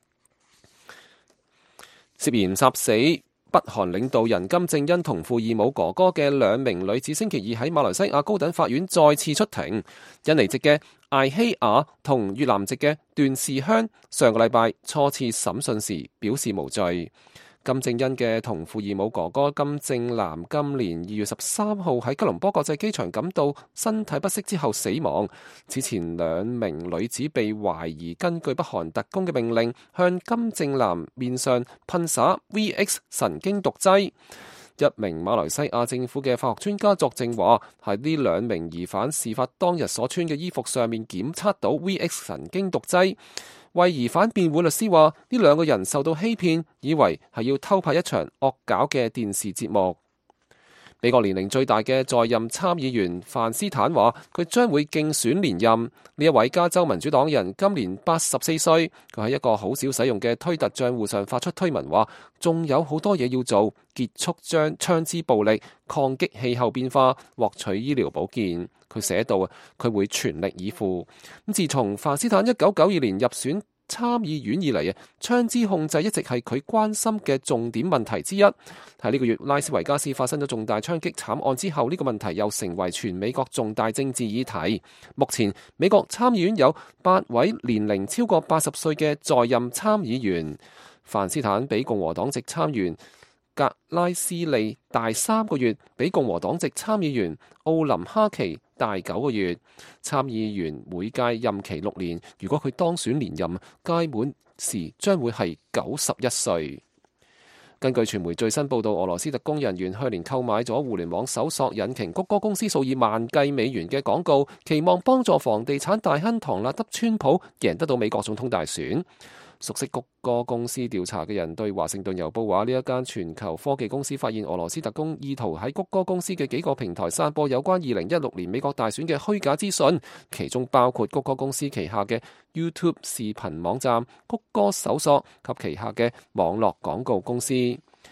涉嫌殺死北韓領導人金正恩同父異母哥哥嘅兩名女子，星期二喺馬來西亞高等法院再次出庭。印尼籍嘅艾希雅同越南籍嘅段士香上個禮拜初次審訊時表示無罪。金正恩嘅同父異母哥哥金正男今年二月十三號喺吉隆坡國際機場感到身體不適之後死亡。此前兩名女子被懷疑根據北韓特工嘅命令向金正男面上噴灑 V X 神經毒劑。一名馬來西亞政府嘅化學專家作證話，喺呢兩名疑犯事發當日所穿嘅衣服上面檢測到 V X 神經毒劑。為疑犯辯護律師話，呢兩個人受到欺騙，以為係要偷拍一場惡搞嘅電視節目。美國年齡最大嘅在任參議員范斯坦話，佢將會競選連任。呢一位加州民主黨人今年八十四歲，佢喺一個好少使用嘅推特賬戶上發出推文話，仲有好多嘢要做，結束將槍支暴力、抗擊氣候變化、獲取醫療保健。佢寫到啊，佢會全力以赴。咁自從范斯坦一九九二年入選參議院以嚟啊，槍支控制一直係佢關心嘅重點問題之一。喺呢個月拉斯維加斯發生咗重大槍擊慘案之後，呢個問題又成為全美國重大政治議題。目前美國參議院有八位年齡超過八十歲嘅在任參議員。范斯坦比共和黨籍參議員格拉斯利大三個月，比共和黨籍參議員奧林哈奇大九個月。參議員每屆任期六年，如果佢當選連任，屆滿時將會係九十一歲。根據傳媒最新報道，俄羅斯特工人員去年購買咗互聯網搜索引擎谷歌公司數以萬計美元嘅廣告，期望幫助房地產大亨唐納德川普贏得到美國總統大選。熟悉谷歌公司調查嘅人對華盛頓郵報話，呢一間全球科技公司發現俄羅斯特工意圖喺谷歌公司嘅幾個平台散播有關二零一六年美國大選嘅虛假資訊，其中包括谷歌公司旗下嘅 YouTube 視頻網站、谷歌搜索及旗下嘅網絡廣告公司。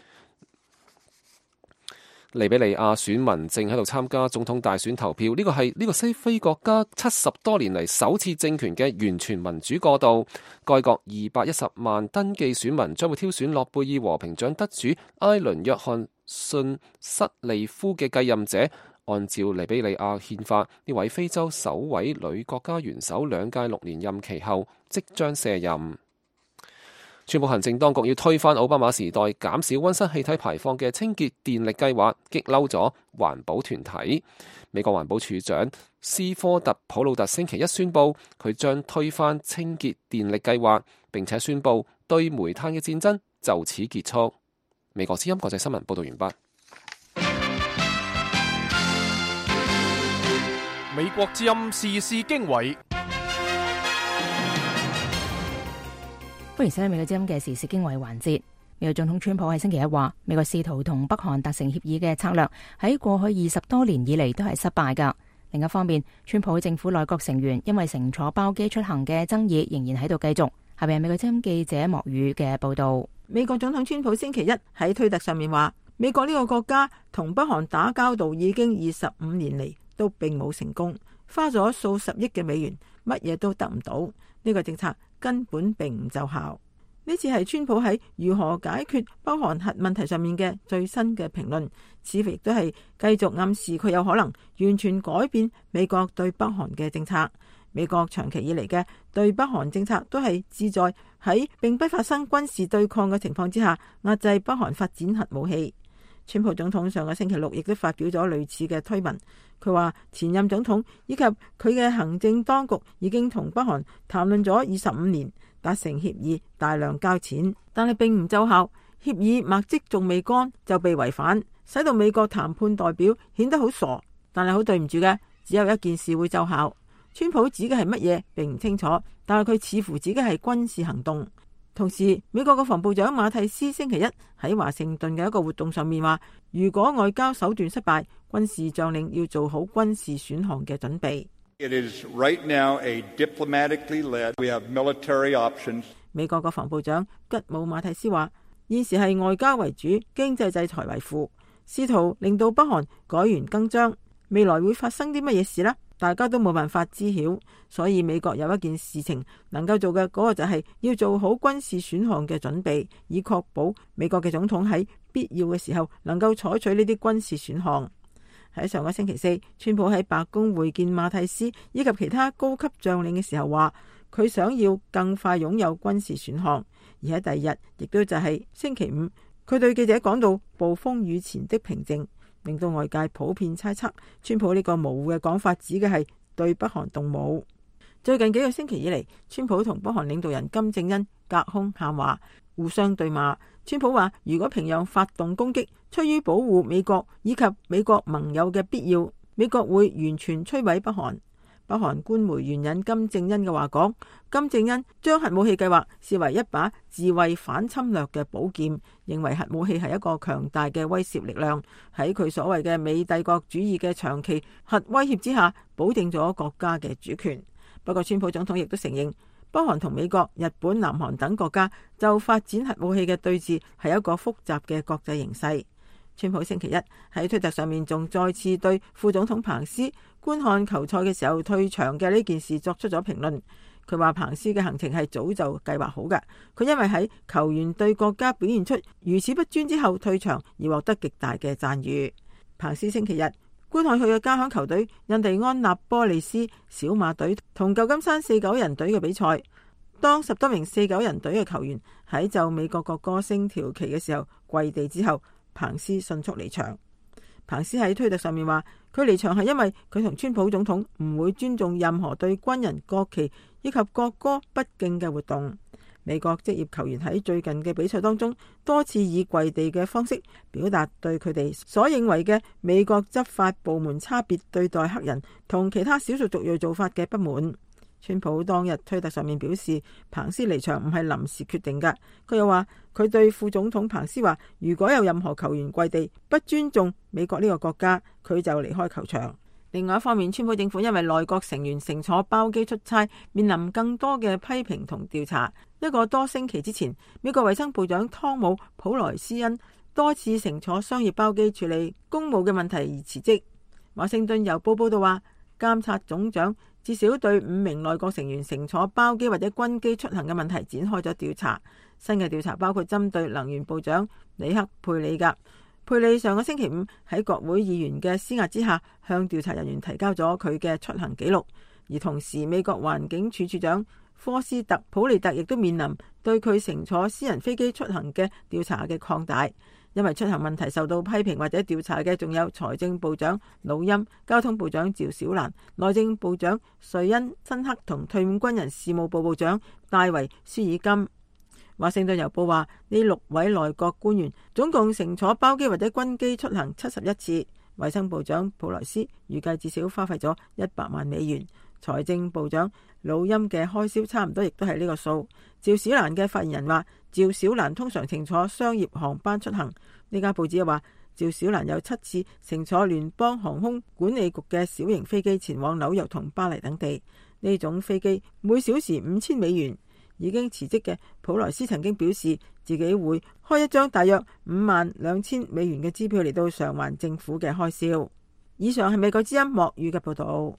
利比里亞選民正喺度參加總統大選投票，呢個係呢個西非國家七十多年嚟首次政權嘅完全民主過渡。該國二百一十萬登記選民將會挑選諾貝爾和平獎得主埃倫約翰遜瑟利夫嘅繼任者。按照利比里亞憲法，呢位非洲首位女國家元首兩屆六年任期後即將卸任。 川普行政當局要推翻奧巴馬時代減少溫室氣體排放嘅清潔電力計劃，激嬲咗環保團體。美國環保署長斯科特普魯特星期一宣布，佢將推翻清潔電力計劃，並且宣布對煤炭嘅戰爭就此結束。美國之音國際新聞報道完畢。 美國之音時事經緯， 歡迎收聽美國之音嘅時事經緯環節。美國總統川普喺星期一話，美國試圖同北韓達成協議嘅策略喺過去二十多年以嚟都係失敗噶。另一方面，川普政府內閣成員因為乘坐包機出行嘅爭議仍然喺度繼續。下邊係美國之音記者莫宇嘅報道。 美國總統川普星期一喺推特上面話，美國呢個國家同北韓打交道已經二十五年嚟都並冇成功，花咗數十億嘅美元，乜嘢都得唔到。呢個政策根本並唔奏效。呢次係川普喺如何解決北韓核問題上面嘅最新嘅評論，似乎亦都係繼續暗示佢有可能完全改變美國對北韓嘅政策。美國長期以嚟嘅對北韓政策都係旨在喺並不發生軍事對抗嘅情況之下壓制北韓發展核武器。川普總統上個星期六亦都發表咗類似嘅推文，佢話前任總統以及佢嘅行政當局已經同北韓談論咗二十五年，達成協議，大量交錢，但係並唔奏效。協議墨跡仲未乾就被違反，使到美國談判代表顯得好傻。但係好對唔住嘅，只有一件事會奏效。川普指嘅係乜嘢並唔清楚，但係佢似乎指嘅係軍事行動。同時，美國國防部長馬蒂斯星期一喺華盛頓嘅一個活動上面話，如果外交手段失敗，軍事將領要做好軍事選項嘅準備。 It is right now a diplomatically led. We have military options. 美國國防部長吉姆馬蒂斯話，現時係外交為主，經濟制裁為輔，試圖令到北韓改弦更張。未來會發生啲乜嘢事呢？大家都冇辦法知曉，所以美國有一件事情能夠做嘅，嗰個就係要做好軍事選項嘅準備，以確保美國嘅總統喺必要嘅時候能夠採取呢啲軍事選項。喺上個星期四，川普喺白宮會見馬蒂斯以及其他高級將領嘅時候話，佢想要更快擁有軍事選項。而喺第二日，亦都就係星期五，佢對記者講到暴風雨前的平靜，令到外界普遍猜測川普呢個模糊嘅講法指嘅係對北韓動武。最近幾個星期以嚟，川普同北韓領導人金正恩隔空喊話，互相對罵。川普話，如果平壤發動攻擊，出於保護美國以及美國盟友嘅必要，美國會完全摧毀北韓。北韓官媒援引金正恩嘅話講，金正恩將核武器計劃視為一把自衛反侵略嘅寶劍，認為核武器係一個強大嘅威懾力量，喺佢所謂嘅美帝國主義嘅長期核威脅之下，保證咗國家嘅主權。不過，川普總統亦都承認，北韓同美國、日本、南韓等國家就發展核武器嘅對峙係一個複雜嘅國際形勢。川普星期一喺推特上面仲再次對副總統彭斯觀看球賽嘅時候退場嘅呢件事作出咗評論。佢話彭斯嘅行程係早就計劃好嘅，佢因為喺球員對國家表現出如此不尊之後退場而獲得極大嘅讚譽。彭斯星期日觀看佢嘅家鄉球隊印第安納波利斯小馬隊同舊金山四九人隊嘅比賽，當十多名四九人隊嘅球員喺就美國國歌升條旗嘅時候跪地之後，彭斯迅速離場。彭斯喺推特上面話，佢離場係因為佢同川普總統唔會尊重任何對軍人、國旗以及國歌不敬嘅活動。美國職業球員喺最近嘅比賽當中多次以跪地嘅方式表達對佢哋所認為嘅美國執法部門差別對待黑人同其他少數族裔做法嘅不滿。川普當日推特上面表示，彭斯離場唔係臨時決定㗎。佢又話，佢對副總統彭斯話，如果有任何球員跪地不尊重美國呢個國家，佢就離開球場。另外一方面，川普政府因為內閣成員乘坐包機出差，面臨更多嘅批評同調查。一個多星期之前，美國衛生部長湯姆普萊斯因多次乘坐商業包機處理公務嘅問題而辭職。華盛頓郵報報道話，監察總長至少對五名內閣成員乘坐包機或者軍機出行嘅問題展開咗調查。新嘅調查包括針對能源部長里克佩里格。佩里上個星期五喺國會議員嘅施壓之下，向調查人員提交咗佢嘅出行記錄。而同時，美國環境署署長科斯特普利特亦都面臨對佢乘坐私人飛機出行嘅調查嘅擴大。因為出行問題受到批評或者調查嘅，仲有財政部長魯欽、交通部長趙小蘭、內政部長瑞恩辛克同退伍軍人事務部部長戴維舒爾金。華盛頓郵報話，呢六位內閣官員總共乘坐包機或者軍機出行七十一次。衛生部長普萊斯預計至少花費咗一百萬美元。財政部長魯欽嘅開銷差唔多亦都係呢個數。趙小蘭嘅發言人話，趙小蘭通常乘坐商業航班出行。呢家報紙又話，趙小蘭有七次乘坐聯邦航空管理局嘅小型飛機前往紐約同巴黎等地。呢種飛機每小時五千美元。已經辭職嘅普萊斯曾經表示，自己會開一張大約五萬兩千美元嘅支票嚟到償還政府嘅開銷。以上係美國之音莫語嘅報道。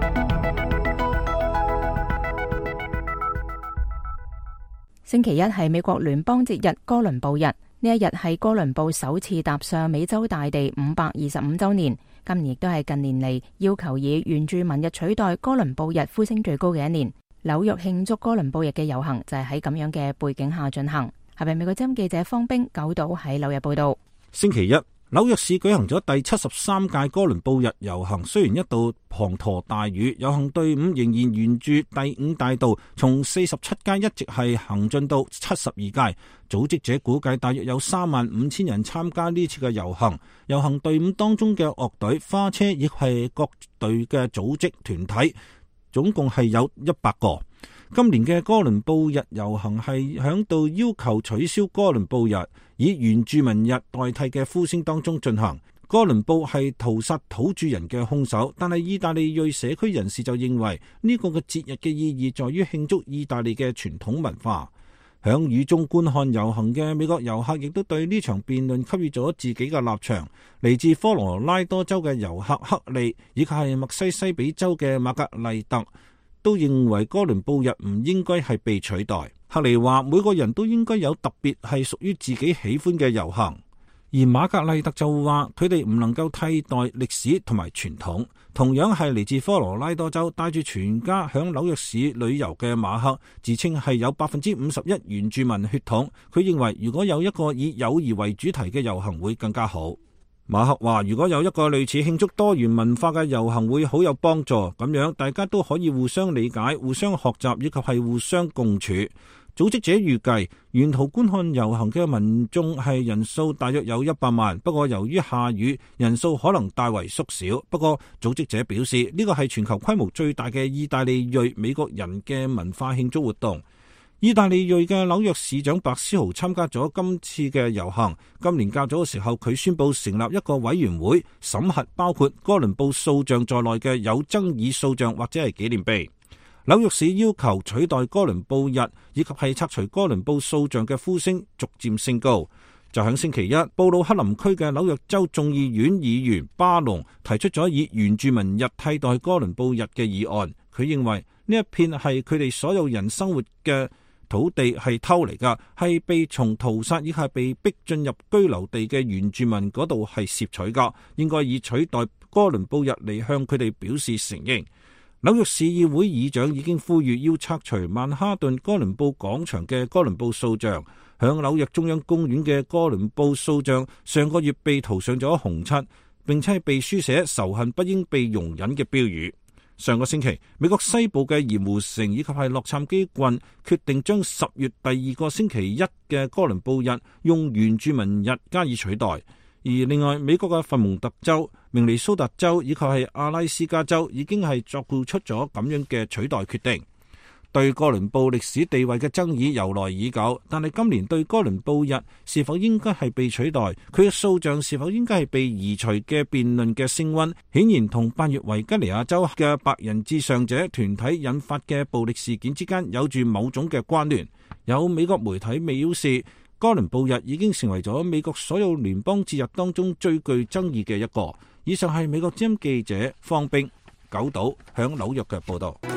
星期一係美國聯邦節日哥倫布日，呢一日係哥倫布首次踏上美洲大地五百二十五週年。今年亦都係近年嚟要求以原住民日取代哥倫布日呼聲最高嘅一年。紐約慶祝哥倫布日嘅遊行就係喺咁樣嘅背景下進行。係咪美國之音記者方冰九島喺紐約報道？ 星期一，紐約市舉行咗第七十三屆哥倫布日遊行，雖然一度滂沱大雨，遊行隊伍仍然沿住第五大道從四十七街一直係行進到七十二街。組織者估計大約有三萬五千人參加呢次嘅遊行。遊行隊伍當中嘅樂隊、花車亦係各隊嘅組織團體，總共係有一百個。今年嘅哥倫布日遊行係響度要求取消哥倫布日，以原住民日代替嘅呼聲當中進行。哥倫布係屠殺土著人嘅兇手，但係意大利裔社區人士就認為呢個嘅節日嘅意義在於慶祝意大利嘅傳統文化。響雨中觀看遊行嘅美國遊客亦都對呢場辯論給予咗自己嘅立場。嚟自科羅拉多州嘅遊客克利以及係密西西比州嘅瑪格麗特都認為哥倫布日唔應該係被取代。克利話每個人都應該有特別係屬於自己喜歡嘅遊行，而瑪格麗特就話佢哋唔能夠替代歷史同埋傳統。同樣係嚟自科羅拉多州帶住全家響紐約市旅遊嘅馬克自稱係有百分之五十一原住民血統，佢認為如果有一個以友誼為主題嘅遊行會更加好。馬克話如果有一個類似慶祝多元文化嘅遊行會好有幫助，咁樣大家都可以互相理解、互相學習以及係互相共處。組織者預計沿途觀看遊行嘅民眾係人數大約有一百萬，不過由於下雨，人數可能大為縮小。不過組織者表示呢個係全球規模最大嘅意大利裔美國人嘅文化慶祝活動。意大利裔嘅紐約市長白思豪參加咗今次嘅遊行。今年較早嘅時候，佢宣布成立一個委員會審核包括哥倫布塑像在內嘅有爭議塑像或者係紀念碑。紐約市要求取代哥倫布日以及係拆除哥倫布塑像嘅呼聲逐漸升高。就喺星期一，布魯克林區嘅紐約州眾議院議員巴隆提出咗以原住民日替代哥倫布日嘅議案。佢認為呢一片係佢哋所有人生活嘅土地係偷嚟噶，係被從屠殺以及係被逼進入居留地嘅原住民嗰度係攝取噶，應該以取代哥倫布日嚟向佢哋表示承認。紐約市議會議長已經呼籲要拆除曼哈頓哥倫布廣場嘅哥倫布塑像。響紐約中央公園嘅哥倫布塑像上個月被塗上咗紅漆，並且係被書寫仇恨不應被容忍嘅標語。上個星期，美國西部嘅鹽湖城以及係洛杉磯郡決定將十月第二個星期一嘅哥倫布日用原住民日加以取代。而另外，美國嘅佛蒙特州、明尼蘇達州以及係阿拉斯加州已經係作出咗咁樣嘅取代決定。對哥倫布歷史地位嘅爭議由來已久，但係今年對哥倫布日是否應該係被取代，佢嘅塑像是否應該係被移除嘅辯論嘅升溫，顯然同八月維吉尼亞州嘅白人至上者團體引發嘅暴力事件之間有住某種嘅關聯。有美國媒體表示，哥倫布日已經成為咗美國所有聯邦節日當中最具爭議嘅一個。以上係美國之音記者方冰九島響紐約嘅報道。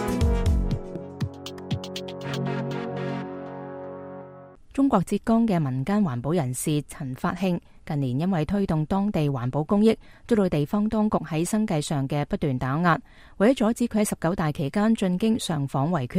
中國浙江嘅民間環保人士陳發慶近年因為推動當地環保公益，遭到地方當局喺生計上嘅不斷打壓。為咗阻止佢喺十九大期間進京上訪維權，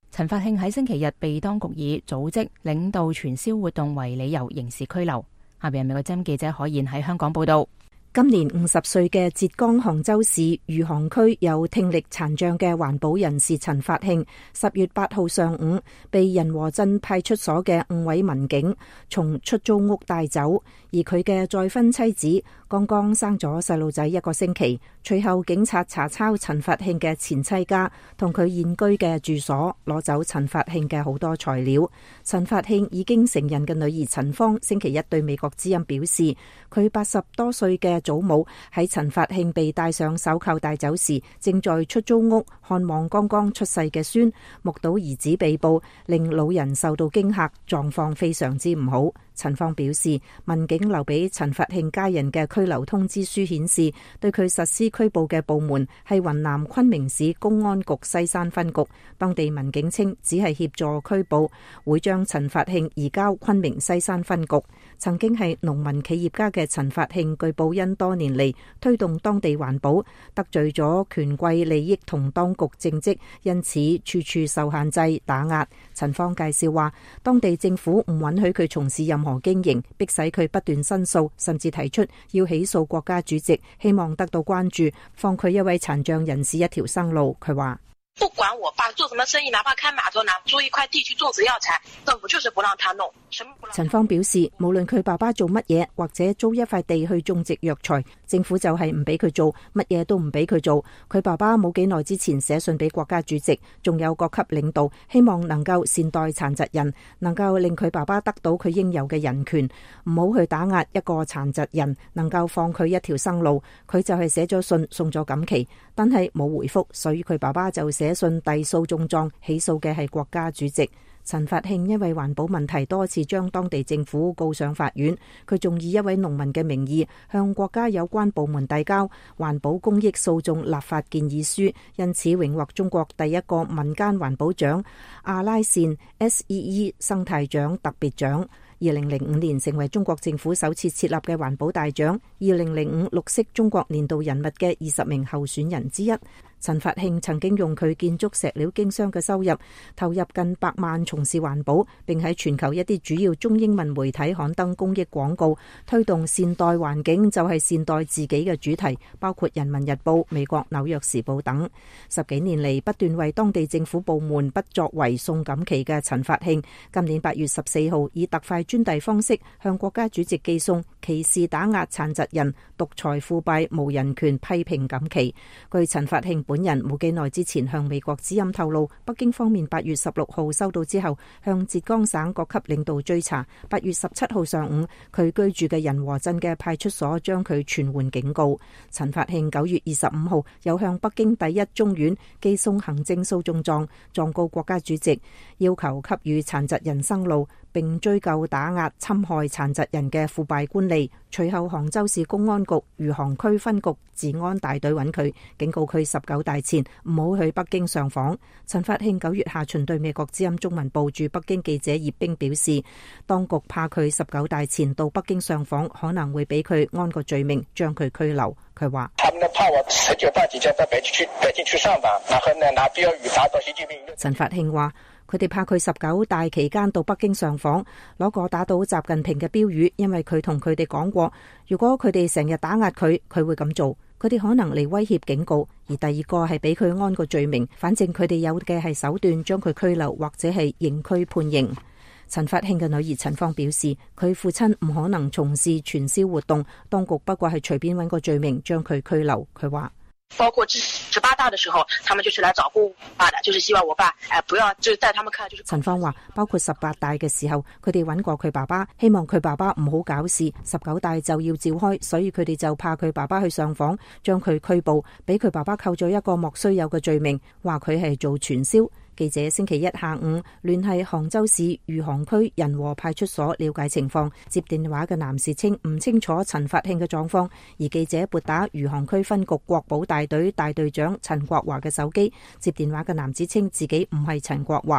陳發慶喺星期日被當局以組織領導傳銷活動為理由刑事拘留。下邊係美國之音記者海燕喺香港報道。 今年五十歲嘅浙江杭州市餘杭區有聽力殘障嘅環保人士陳發慶，十月八號上午被仁和鎮派出所嘅五位民警從出租屋帶走，而佢嘅再婚妻子剛剛生咗細路仔一個星期。隨後警察查抄陳發慶嘅前妻家同佢現居嘅住所，攞走陳發慶嘅好多材料。陳發慶已經成人嘅女兒陳芳星期一對美國之音表示，佢八十多歲嘅祖母喺陳發慶被戴上手銬帶走時，正在出租屋看望剛剛出世嘅孫，目睹兒子被捕，令老人受到驚嚇，狀況非常之唔好。陳芳表示，民警留俾陳發慶家人嘅拘留通知書顯示，對佢實施拘捕嘅部門係雲南昆明市公安局西山分局。當地民警稱只係協助拘捕，會將陳發慶移交昆明西山分局。曾經係農民企業家嘅陳發慶，據報因多年嚟推動當地環保，得罪咗權貴利益同當局政績，因此處處受限制打壓。陳芳介紹話，當地政府唔允許佢從事任何經營，迫使佢不斷申訴，甚至提出要起訴國家主席，希望得到關注，放佢一位殘障人士一條生路。佢話， 不管我爸做什麼生意，哪怕開碼頭，哪怕租一塊地去種植藥材，政府就是不讓他弄。 陳芳表示，無論佢爸爸做乜嘢，或者租一塊地去種植藥材，政府就係唔俾佢做，乜嘢都唔俾佢做。佢爸爸冇幾耐之前寫信俾國家主席，仲有各級領導，希望能夠善待殘疾人，能夠令佢爸爸得到佢應有嘅人權，唔好去打壓一個殘疾人，能夠放佢一條生路。佢就係寫咗信送咗錦旗，但係冇回覆，所以佢爸爸就寫信遞訴訟狀，起訴嘅係國家主席。陳發慶因為環保問題多次將當地政府告上法院，佢仲以一位農民嘅名義向國家有關部門遞交環保公益訴訟立法建議書，因此榮獲中國第一個民間環保獎阿拉善 S E E 生態獎特別獎。二零零五年成為中國政府首次設立嘅環保大獎，二零零五綠色中國年度人物嘅二十名候選人之一。陳發慶曾經用佢建築石料經商嘅收入投入近百萬從事環保，並喺全球一啲主要中英文媒體刊登公益廣告，推動善待環境就係善待自己嘅主題，包括《人民日報》、美國紐約時報等。十幾年嚟不斷為當地政府部門不作為送錦旗嘅陳發慶，今年八月十四號以特快專遞方式向國家主席寄送歧視打壓殘疾人、獨裁腐敗、無人權批評錦旗。據陳發慶本人冇幾耐之前向美國之音透露，北京方面八月十六號收到之後，向浙江省各級領導追查。八月十七號上午，佢居住嘅仁和鎮嘅派出所將佢傳喚警告。陳發慶九月二十五號又向北京第一中院寄送行政訴訟狀，狀告國家主席，要求給予殘疾人生路，並追究打壓侵害殘疾人嘅腐敗官吏。隨後杭州市公安局餘杭區分局治安大隊揾佢，警告佢十九大前唔好去北京上訪。陳發慶九月下旬對美國之音中文部駐北京記者葉冰表示，當局怕佢十九大前到北京上訪，可能會俾佢安個罪名，將佢拘留。佢話：他們怕我十九大之前在北京去北京去上訪，然後呢拿標語打倒習近平。陳發慶話：佢哋怕佢十九大期間到北京上訪，攞個打倒習近平嘅標語，因為佢同佢哋講過，如果佢哋成日打壓佢，佢會咁做。佢哋可能嚟威脅警告，而第二個係俾佢安個罪名，反正佢哋有嘅係手段將佢拘留或者係刑拘判刑。陳發慶嘅女兒陳芳表示，佢父親唔可能從事傳銷活動，當局不過係隨便揾個罪名將佢拘留。佢話： 包括十八大的時候，他們就是來找過我爸的，就是希望我爸，誒，不要，就是在他們看來就是。 陳芳話，包括十八大嘅時候，佢哋揾過佢爸爸，希望佢爸爸唔好搞事。十九大就要召開，所以佢哋就怕佢爸爸去上訪，將佢拘捕，俾佢爸爸扣咗一個莫須有嘅罪名，話佢係做傳銷。記者星期一下午聯繫杭州市餘杭區仁和派出所了解情況，接電話嘅男士稱唔清楚陳發慶嘅狀況，而記者撥打餘杭區分局國保大隊大隊長陳國華嘅手機，接電話嘅男子稱自己唔係陳國華。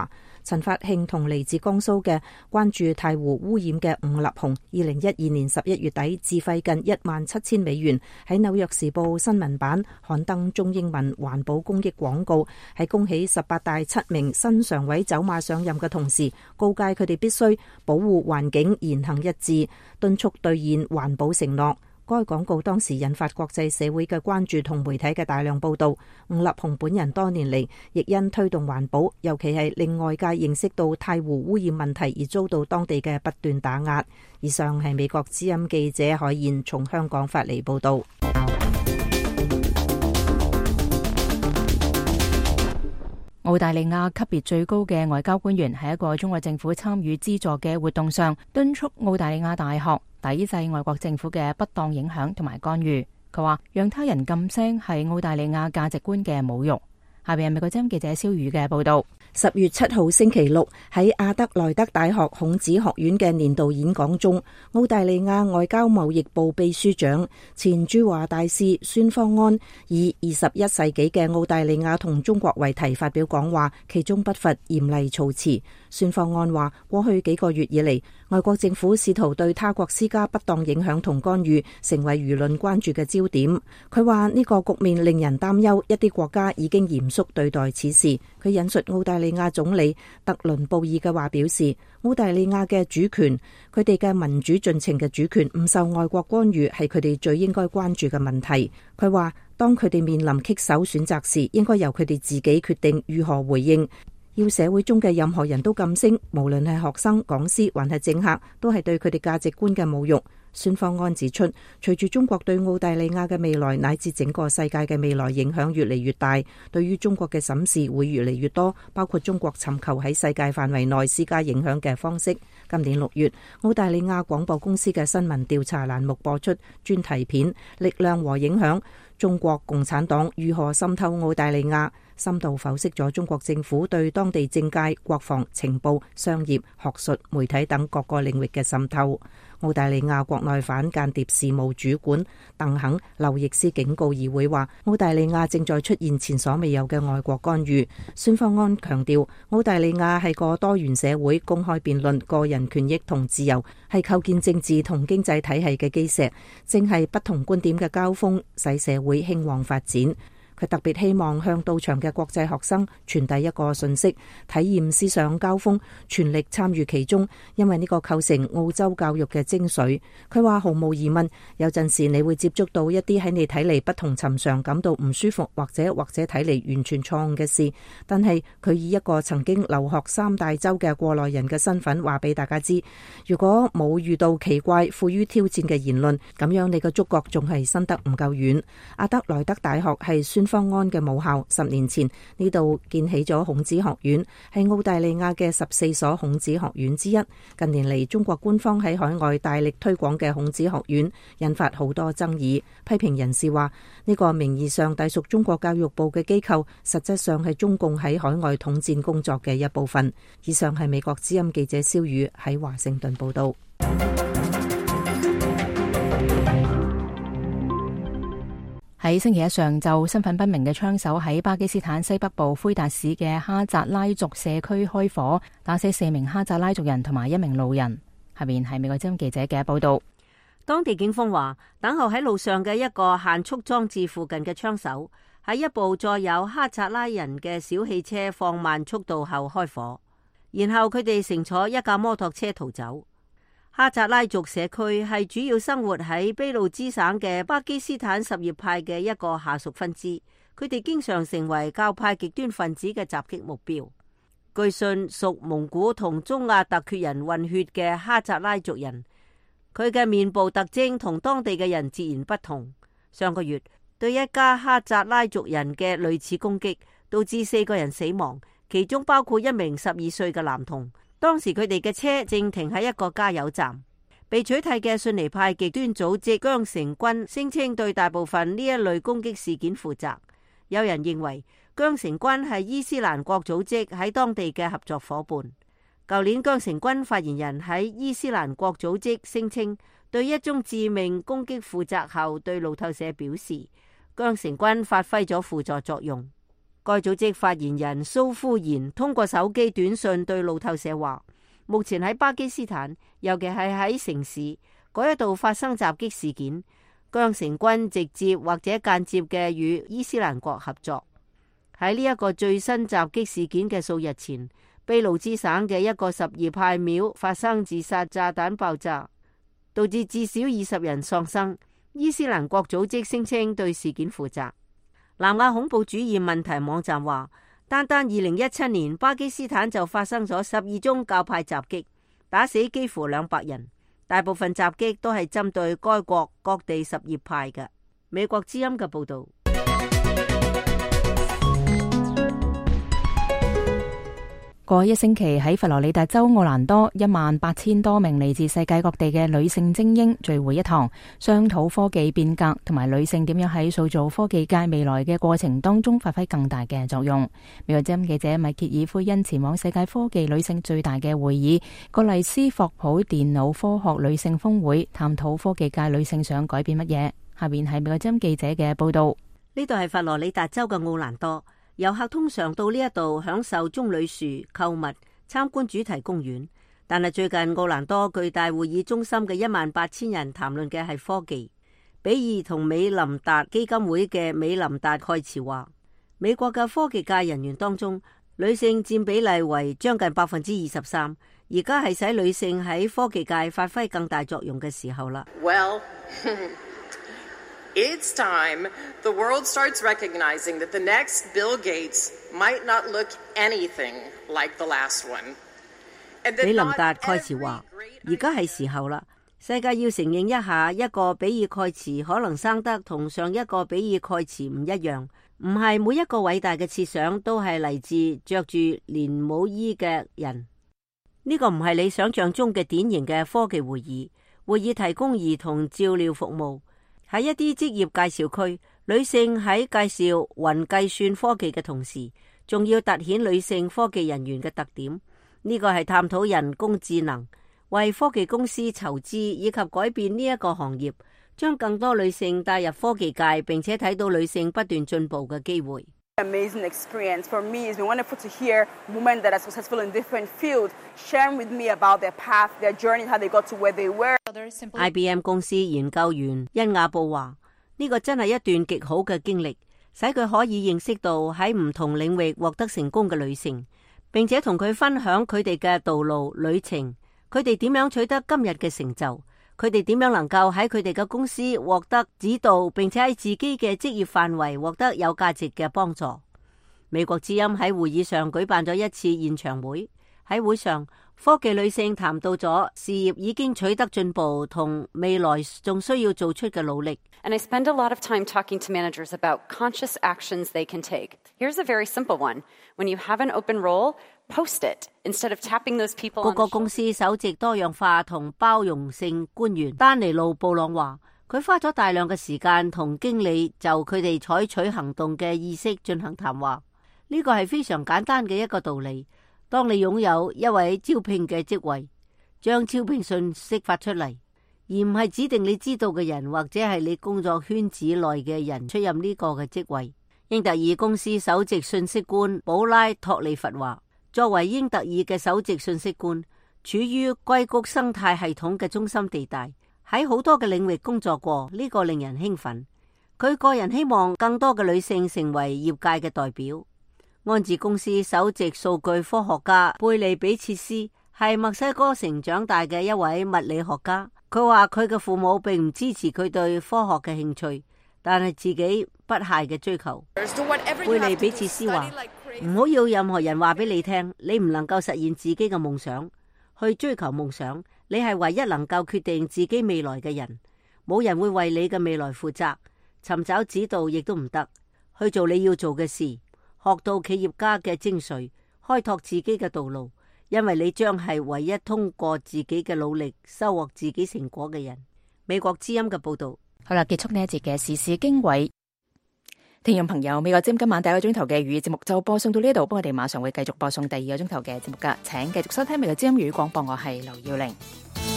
陳發慶同嚟自江蘇嘅關注太湖污染嘅伍立雄，二零一二年十一月底自費近一萬七千美元喺紐約時報新聞版刊登中英文環保公益廣告，喺恭喜十八大七名新常委走馬上任嘅同時，告誡佢哋必須保護環境，言行一致，敦促兌現環保承諾。該廣告當時引發國際社會嘅關注同媒體嘅大量報道。伍立雄本人多年嚟亦因推動環保，尤其係令外界認識到太湖污染問題而遭到當地嘅不斷打壓。以上係美國之音記者海燕從香港發嚟報道。 澳大利亞級別最高嘅外交官員喺一個中國政府參與資助嘅活動上，敦促澳大利亞大學抵制外國政府嘅不當影響同埋干預。佢話讓他人噤聲係澳大利亞價值觀嘅侮辱。下邊係美國之音記者蕭宇嘅報道。 十月七號星期六喺阿德萊德大學孔子學院嘅年度演講中，澳大利亞外交貿易部秘書長前駐華大使孫方安以二十一世紀嘅澳大利亞同中國為題發表講話，其中不乏嚴厲措辭。孫方安話：過去幾個月以嚟，外國政府試圖對他國施加不當影響同干預，成為輿論關注嘅焦點。佢話呢個局面令人擔憂，一啲國家已經嚴肅對待此事。佢引述澳大利亞總理特倫布爾嘅話表示，澳大利亞嘅主權，佢哋嘅民主進程嘅主權唔受外國干預，係佢哋最應該關注嘅問題。佢話當佢哋面臨棘手選擇時，應該由佢哋自己決定如何回應。要社會中嘅任何人都噤聲，無論係學生、講師還係政客，都係對佢哋價值觀嘅侮辱。孫方安指出，隨住中國對澳大利亞嘅未來乃至整個世界嘅未來影響越嚟越大，對於中國嘅審視會越嚟越多，包括中國尋求喺世界範圍內施加影響嘅方式。今年六月，澳大利亞廣播公司嘅新聞調查欄目播出專題片《力量和影響：中國共產黨如何滲透澳大利亞》，深度剖析咗中國政府對當地政界、國防、情報、商業、學術、媒體等各個領域嘅滲透。澳大利亞國內反間諜事務主管鄧肯劉易斯警告議會話，澳大利亞正在出現前所未有嘅外國干預。孫方安強調，澳大利亞係個多元社會，公開辯論、個人權益同自由係構建政治同經濟體系嘅基石，正係不同觀點嘅交鋒使社會興旺發展。佢特別希望向到場嘅國際學生傳遞一個信息，體驗思想交鋒，全力參與其中，因為呢個構成澳洲教育嘅精髓。佢話毫無疑問，有陣時你會接觸到一啲喺你睇嚟不同尋常、感到唔舒服或者或者睇嚟完全錯誤嘅事，但係佢以一個曾經留學三大洲嘅過來人嘅身份話俾大家知，如果冇遇到奇怪、富於挑戰嘅言論，咁樣你嘅觸覺仲係伸得唔夠遠。阿德萊德大學係孫方安嘅母校，十年前呢度建起咗孔子學院，係澳大利亞嘅十四所孔子學院之一。近年嚟，中國官方喺海外大力推廣嘅孔子學院引發好多爭議。批評人士話，呢個名義上隸屬中國教育部嘅機構，實質上係中共喺海外統戰工作嘅一部分。以上係美國之音記者蕭宇喺華盛頓報道。 喺星期一上晝，身份不明嘅槍手喺巴基斯坦西北部灰達市嘅哈扎拉族社區開火，打死四名哈扎拉族人同埋一名路人。下面係美國之音記者嘅報道。 當地警方話，等候喺路上嘅一個限速裝置附近嘅槍手喺一部載有哈扎拉人嘅小汽車放慢速度後開火，然後佢哋乘坐一架摩托車逃走。哈扎拉族社區係主要生活喺俾路支省嘅巴基斯坦什葉派嘅一個下屬分支，佢哋經常成為教派極端分子嘅襲擊目標。據信屬蒙古同中亞突厥人混血嘅哈扎拉族人，佢嘅面部特徵同當地嘅人截然不同。上個月對一家哈扎拉族人嘅類似攻擊，導致四個人死亡，其中包括一名十二歲嘅男童。當時佢哋嘅車正停喺一個加油站。被取締嘅遜尼派極端組織姜城軍聲稱對大部分呢一類攻擊事件負責。有人認為姜城軍係伊斯蘭國組織喺當地嘅合作夥伴。舊年姜城軍發言人喺伊斯蘭國組織聲稱對一宗致命攻擊負責後，對路透社表示姜城軍發揮咗輔助作用。 該組織發言人蘇夫言通過手機短信對路透社話，目前喺巴基斯坦，尤其係喺城市嗰一度發生襲擊事件，疆城軍直接或者間接嘅與伊斯蘭國合作。喺呢一個最新襲擊事件嘅數日前，俾路支省嘅一個什葉派廟發生自殺炸彈爆炸，導致至少二十人喪生。伊斯蘭國組織聲稱對事件負責。南亞恐怖主義問題網站話，單單二零一七年巴基斯坦就發生咗十二宗教派襲擊，打死幾乎兩百人，大部分襲擊都係針對該國各地什葉派嘅。美國之音嘅報道。 過一星期喺佛羅里達州奧蘭多，一萬八千多名嚟自世界各地嘅女性精英聚會一堂，商討科技變革同埋女性點樣喺塑造科技界未來嘅過程當中發揮更大嘅作用。美國之音記者米歇爾奎因前往世界科技女性最大嘅會議——葛麗斯霍普電腦科學女性峰會，探討科技界女性想改變乜嘢。下邊係美國之音記者嘅報道。 呢度係佛羅里達州嘅奧蘭多。遊客通常到呢一度享受棕櫚樹、購物、參觀主題公園，但係最近奧蘭多巨大會議中心嘅一萬八千人談論嘅係科技。比爾同美林達基金會嘅美林達蓋茨話，美國嘅科技界人員當中，女性佔比例為將近百分之二十三，而家係使女性喺科技界發揮更大作用嘅時候啦。 Well, it's time the world starts recognizing that the next Bill Gates might not look anything like the last one. 美林達蓋茨話，而家係時候啦，世界要承認一下，一個比爾蓋茨可能生得同上一個比爾蓋茨唔一樣，唔係每一個偉大嘅設想都係嚟自着住連帽衣嘅人。呢個唔係你想象中嘅典型嘅科技會議，會議提供兒童照料服務。喺一啲職業介紹區，女性喺介紹雲計算科技嘅同時，仲要凸顯女性科技人員嘅特點。呢個係探討人工智能，為科技公司籌資以及改變呢一個行業，將更多女性帶入科技界，並且睇到女性不斷進步嘅機會。 Amazing experience for me. It's been wonderful to hear women that are successful in different fields sharing with me about their path, their journey, how they got to where they were. I B M 公司研究員恩雅布話：呢個真係一段極好嘅經歷，使佢可以認識到喺唔同領域獲得成功嘅女性，並且同佢分享佢哋嘅道路旅程，佢哋點樣取得今日嘅成就，佢哋點樣能夠喺佢哋嘅公司獲得指導，並且喺自己嘅職業範圍獲得有價值嘅幫助。美國之音喺會議上舉辦咗一次現場會，喺會上，科技女性談到咗事業已經取得進步同未來仲需要做出嘅努力。 And I spend a lot of time talking to managers about conscious actions they can take. Here's a very simple one. When you have an open role, post it instead of tapping those people. 谷歌公司首席多樣化同包容性官員丹尼路布朗話，佢花咗大量嘅時間同經理就佢哋採取行動嘅意識進行談話。呢個係非常簡單嘅一個道理。當你擁有一位招聘嘅職位，將招聘信息發出嚟，而唔係指定你知道嘅人或者係你工作圈子內嘅人出任呢個嘅職位。英特爾公司首席信息官保拉托利佛話，作為英特爾嘅首席信息官，處於硅谷生態系統嘅中心地帶，喺好多嘅領域工作過，呢個令人興奮。佢個人希望更多嘅女性成為業界嘅代表。安智公司首席數據科學家貝利比切斯係墨西哥城長大嘅一位物理學家。佢話佢嘅父母並唔支持佢對科學嘅興趣，但係自己不懈嘅追求。貝利比切斯話：唔好要任何人話俾你聽，你唔能夠實現自己嘅夢想。去追求夢想，你係唯一能夠決定自己未來嘅人。冇人會為你嘅未來負責，尋找指導亦都唔得。去做你要做嘅事。學到企業家嘅精髓，開拓自己嘅道路，因為你將係唯一通過自己嘅努力收穫自己成果嘅人。美國之音嘅報道。 好啦，結束呢一節嘅時事經緯。聽眾朋友，美國之音今晚第一個鐘頭嘅粵語節目就播送到呢度，不過我哋馬上會繼續播送第二個鐘頭嘅節目噶，請繼續收聽美國之音粵語廣播，我係劉耀玲。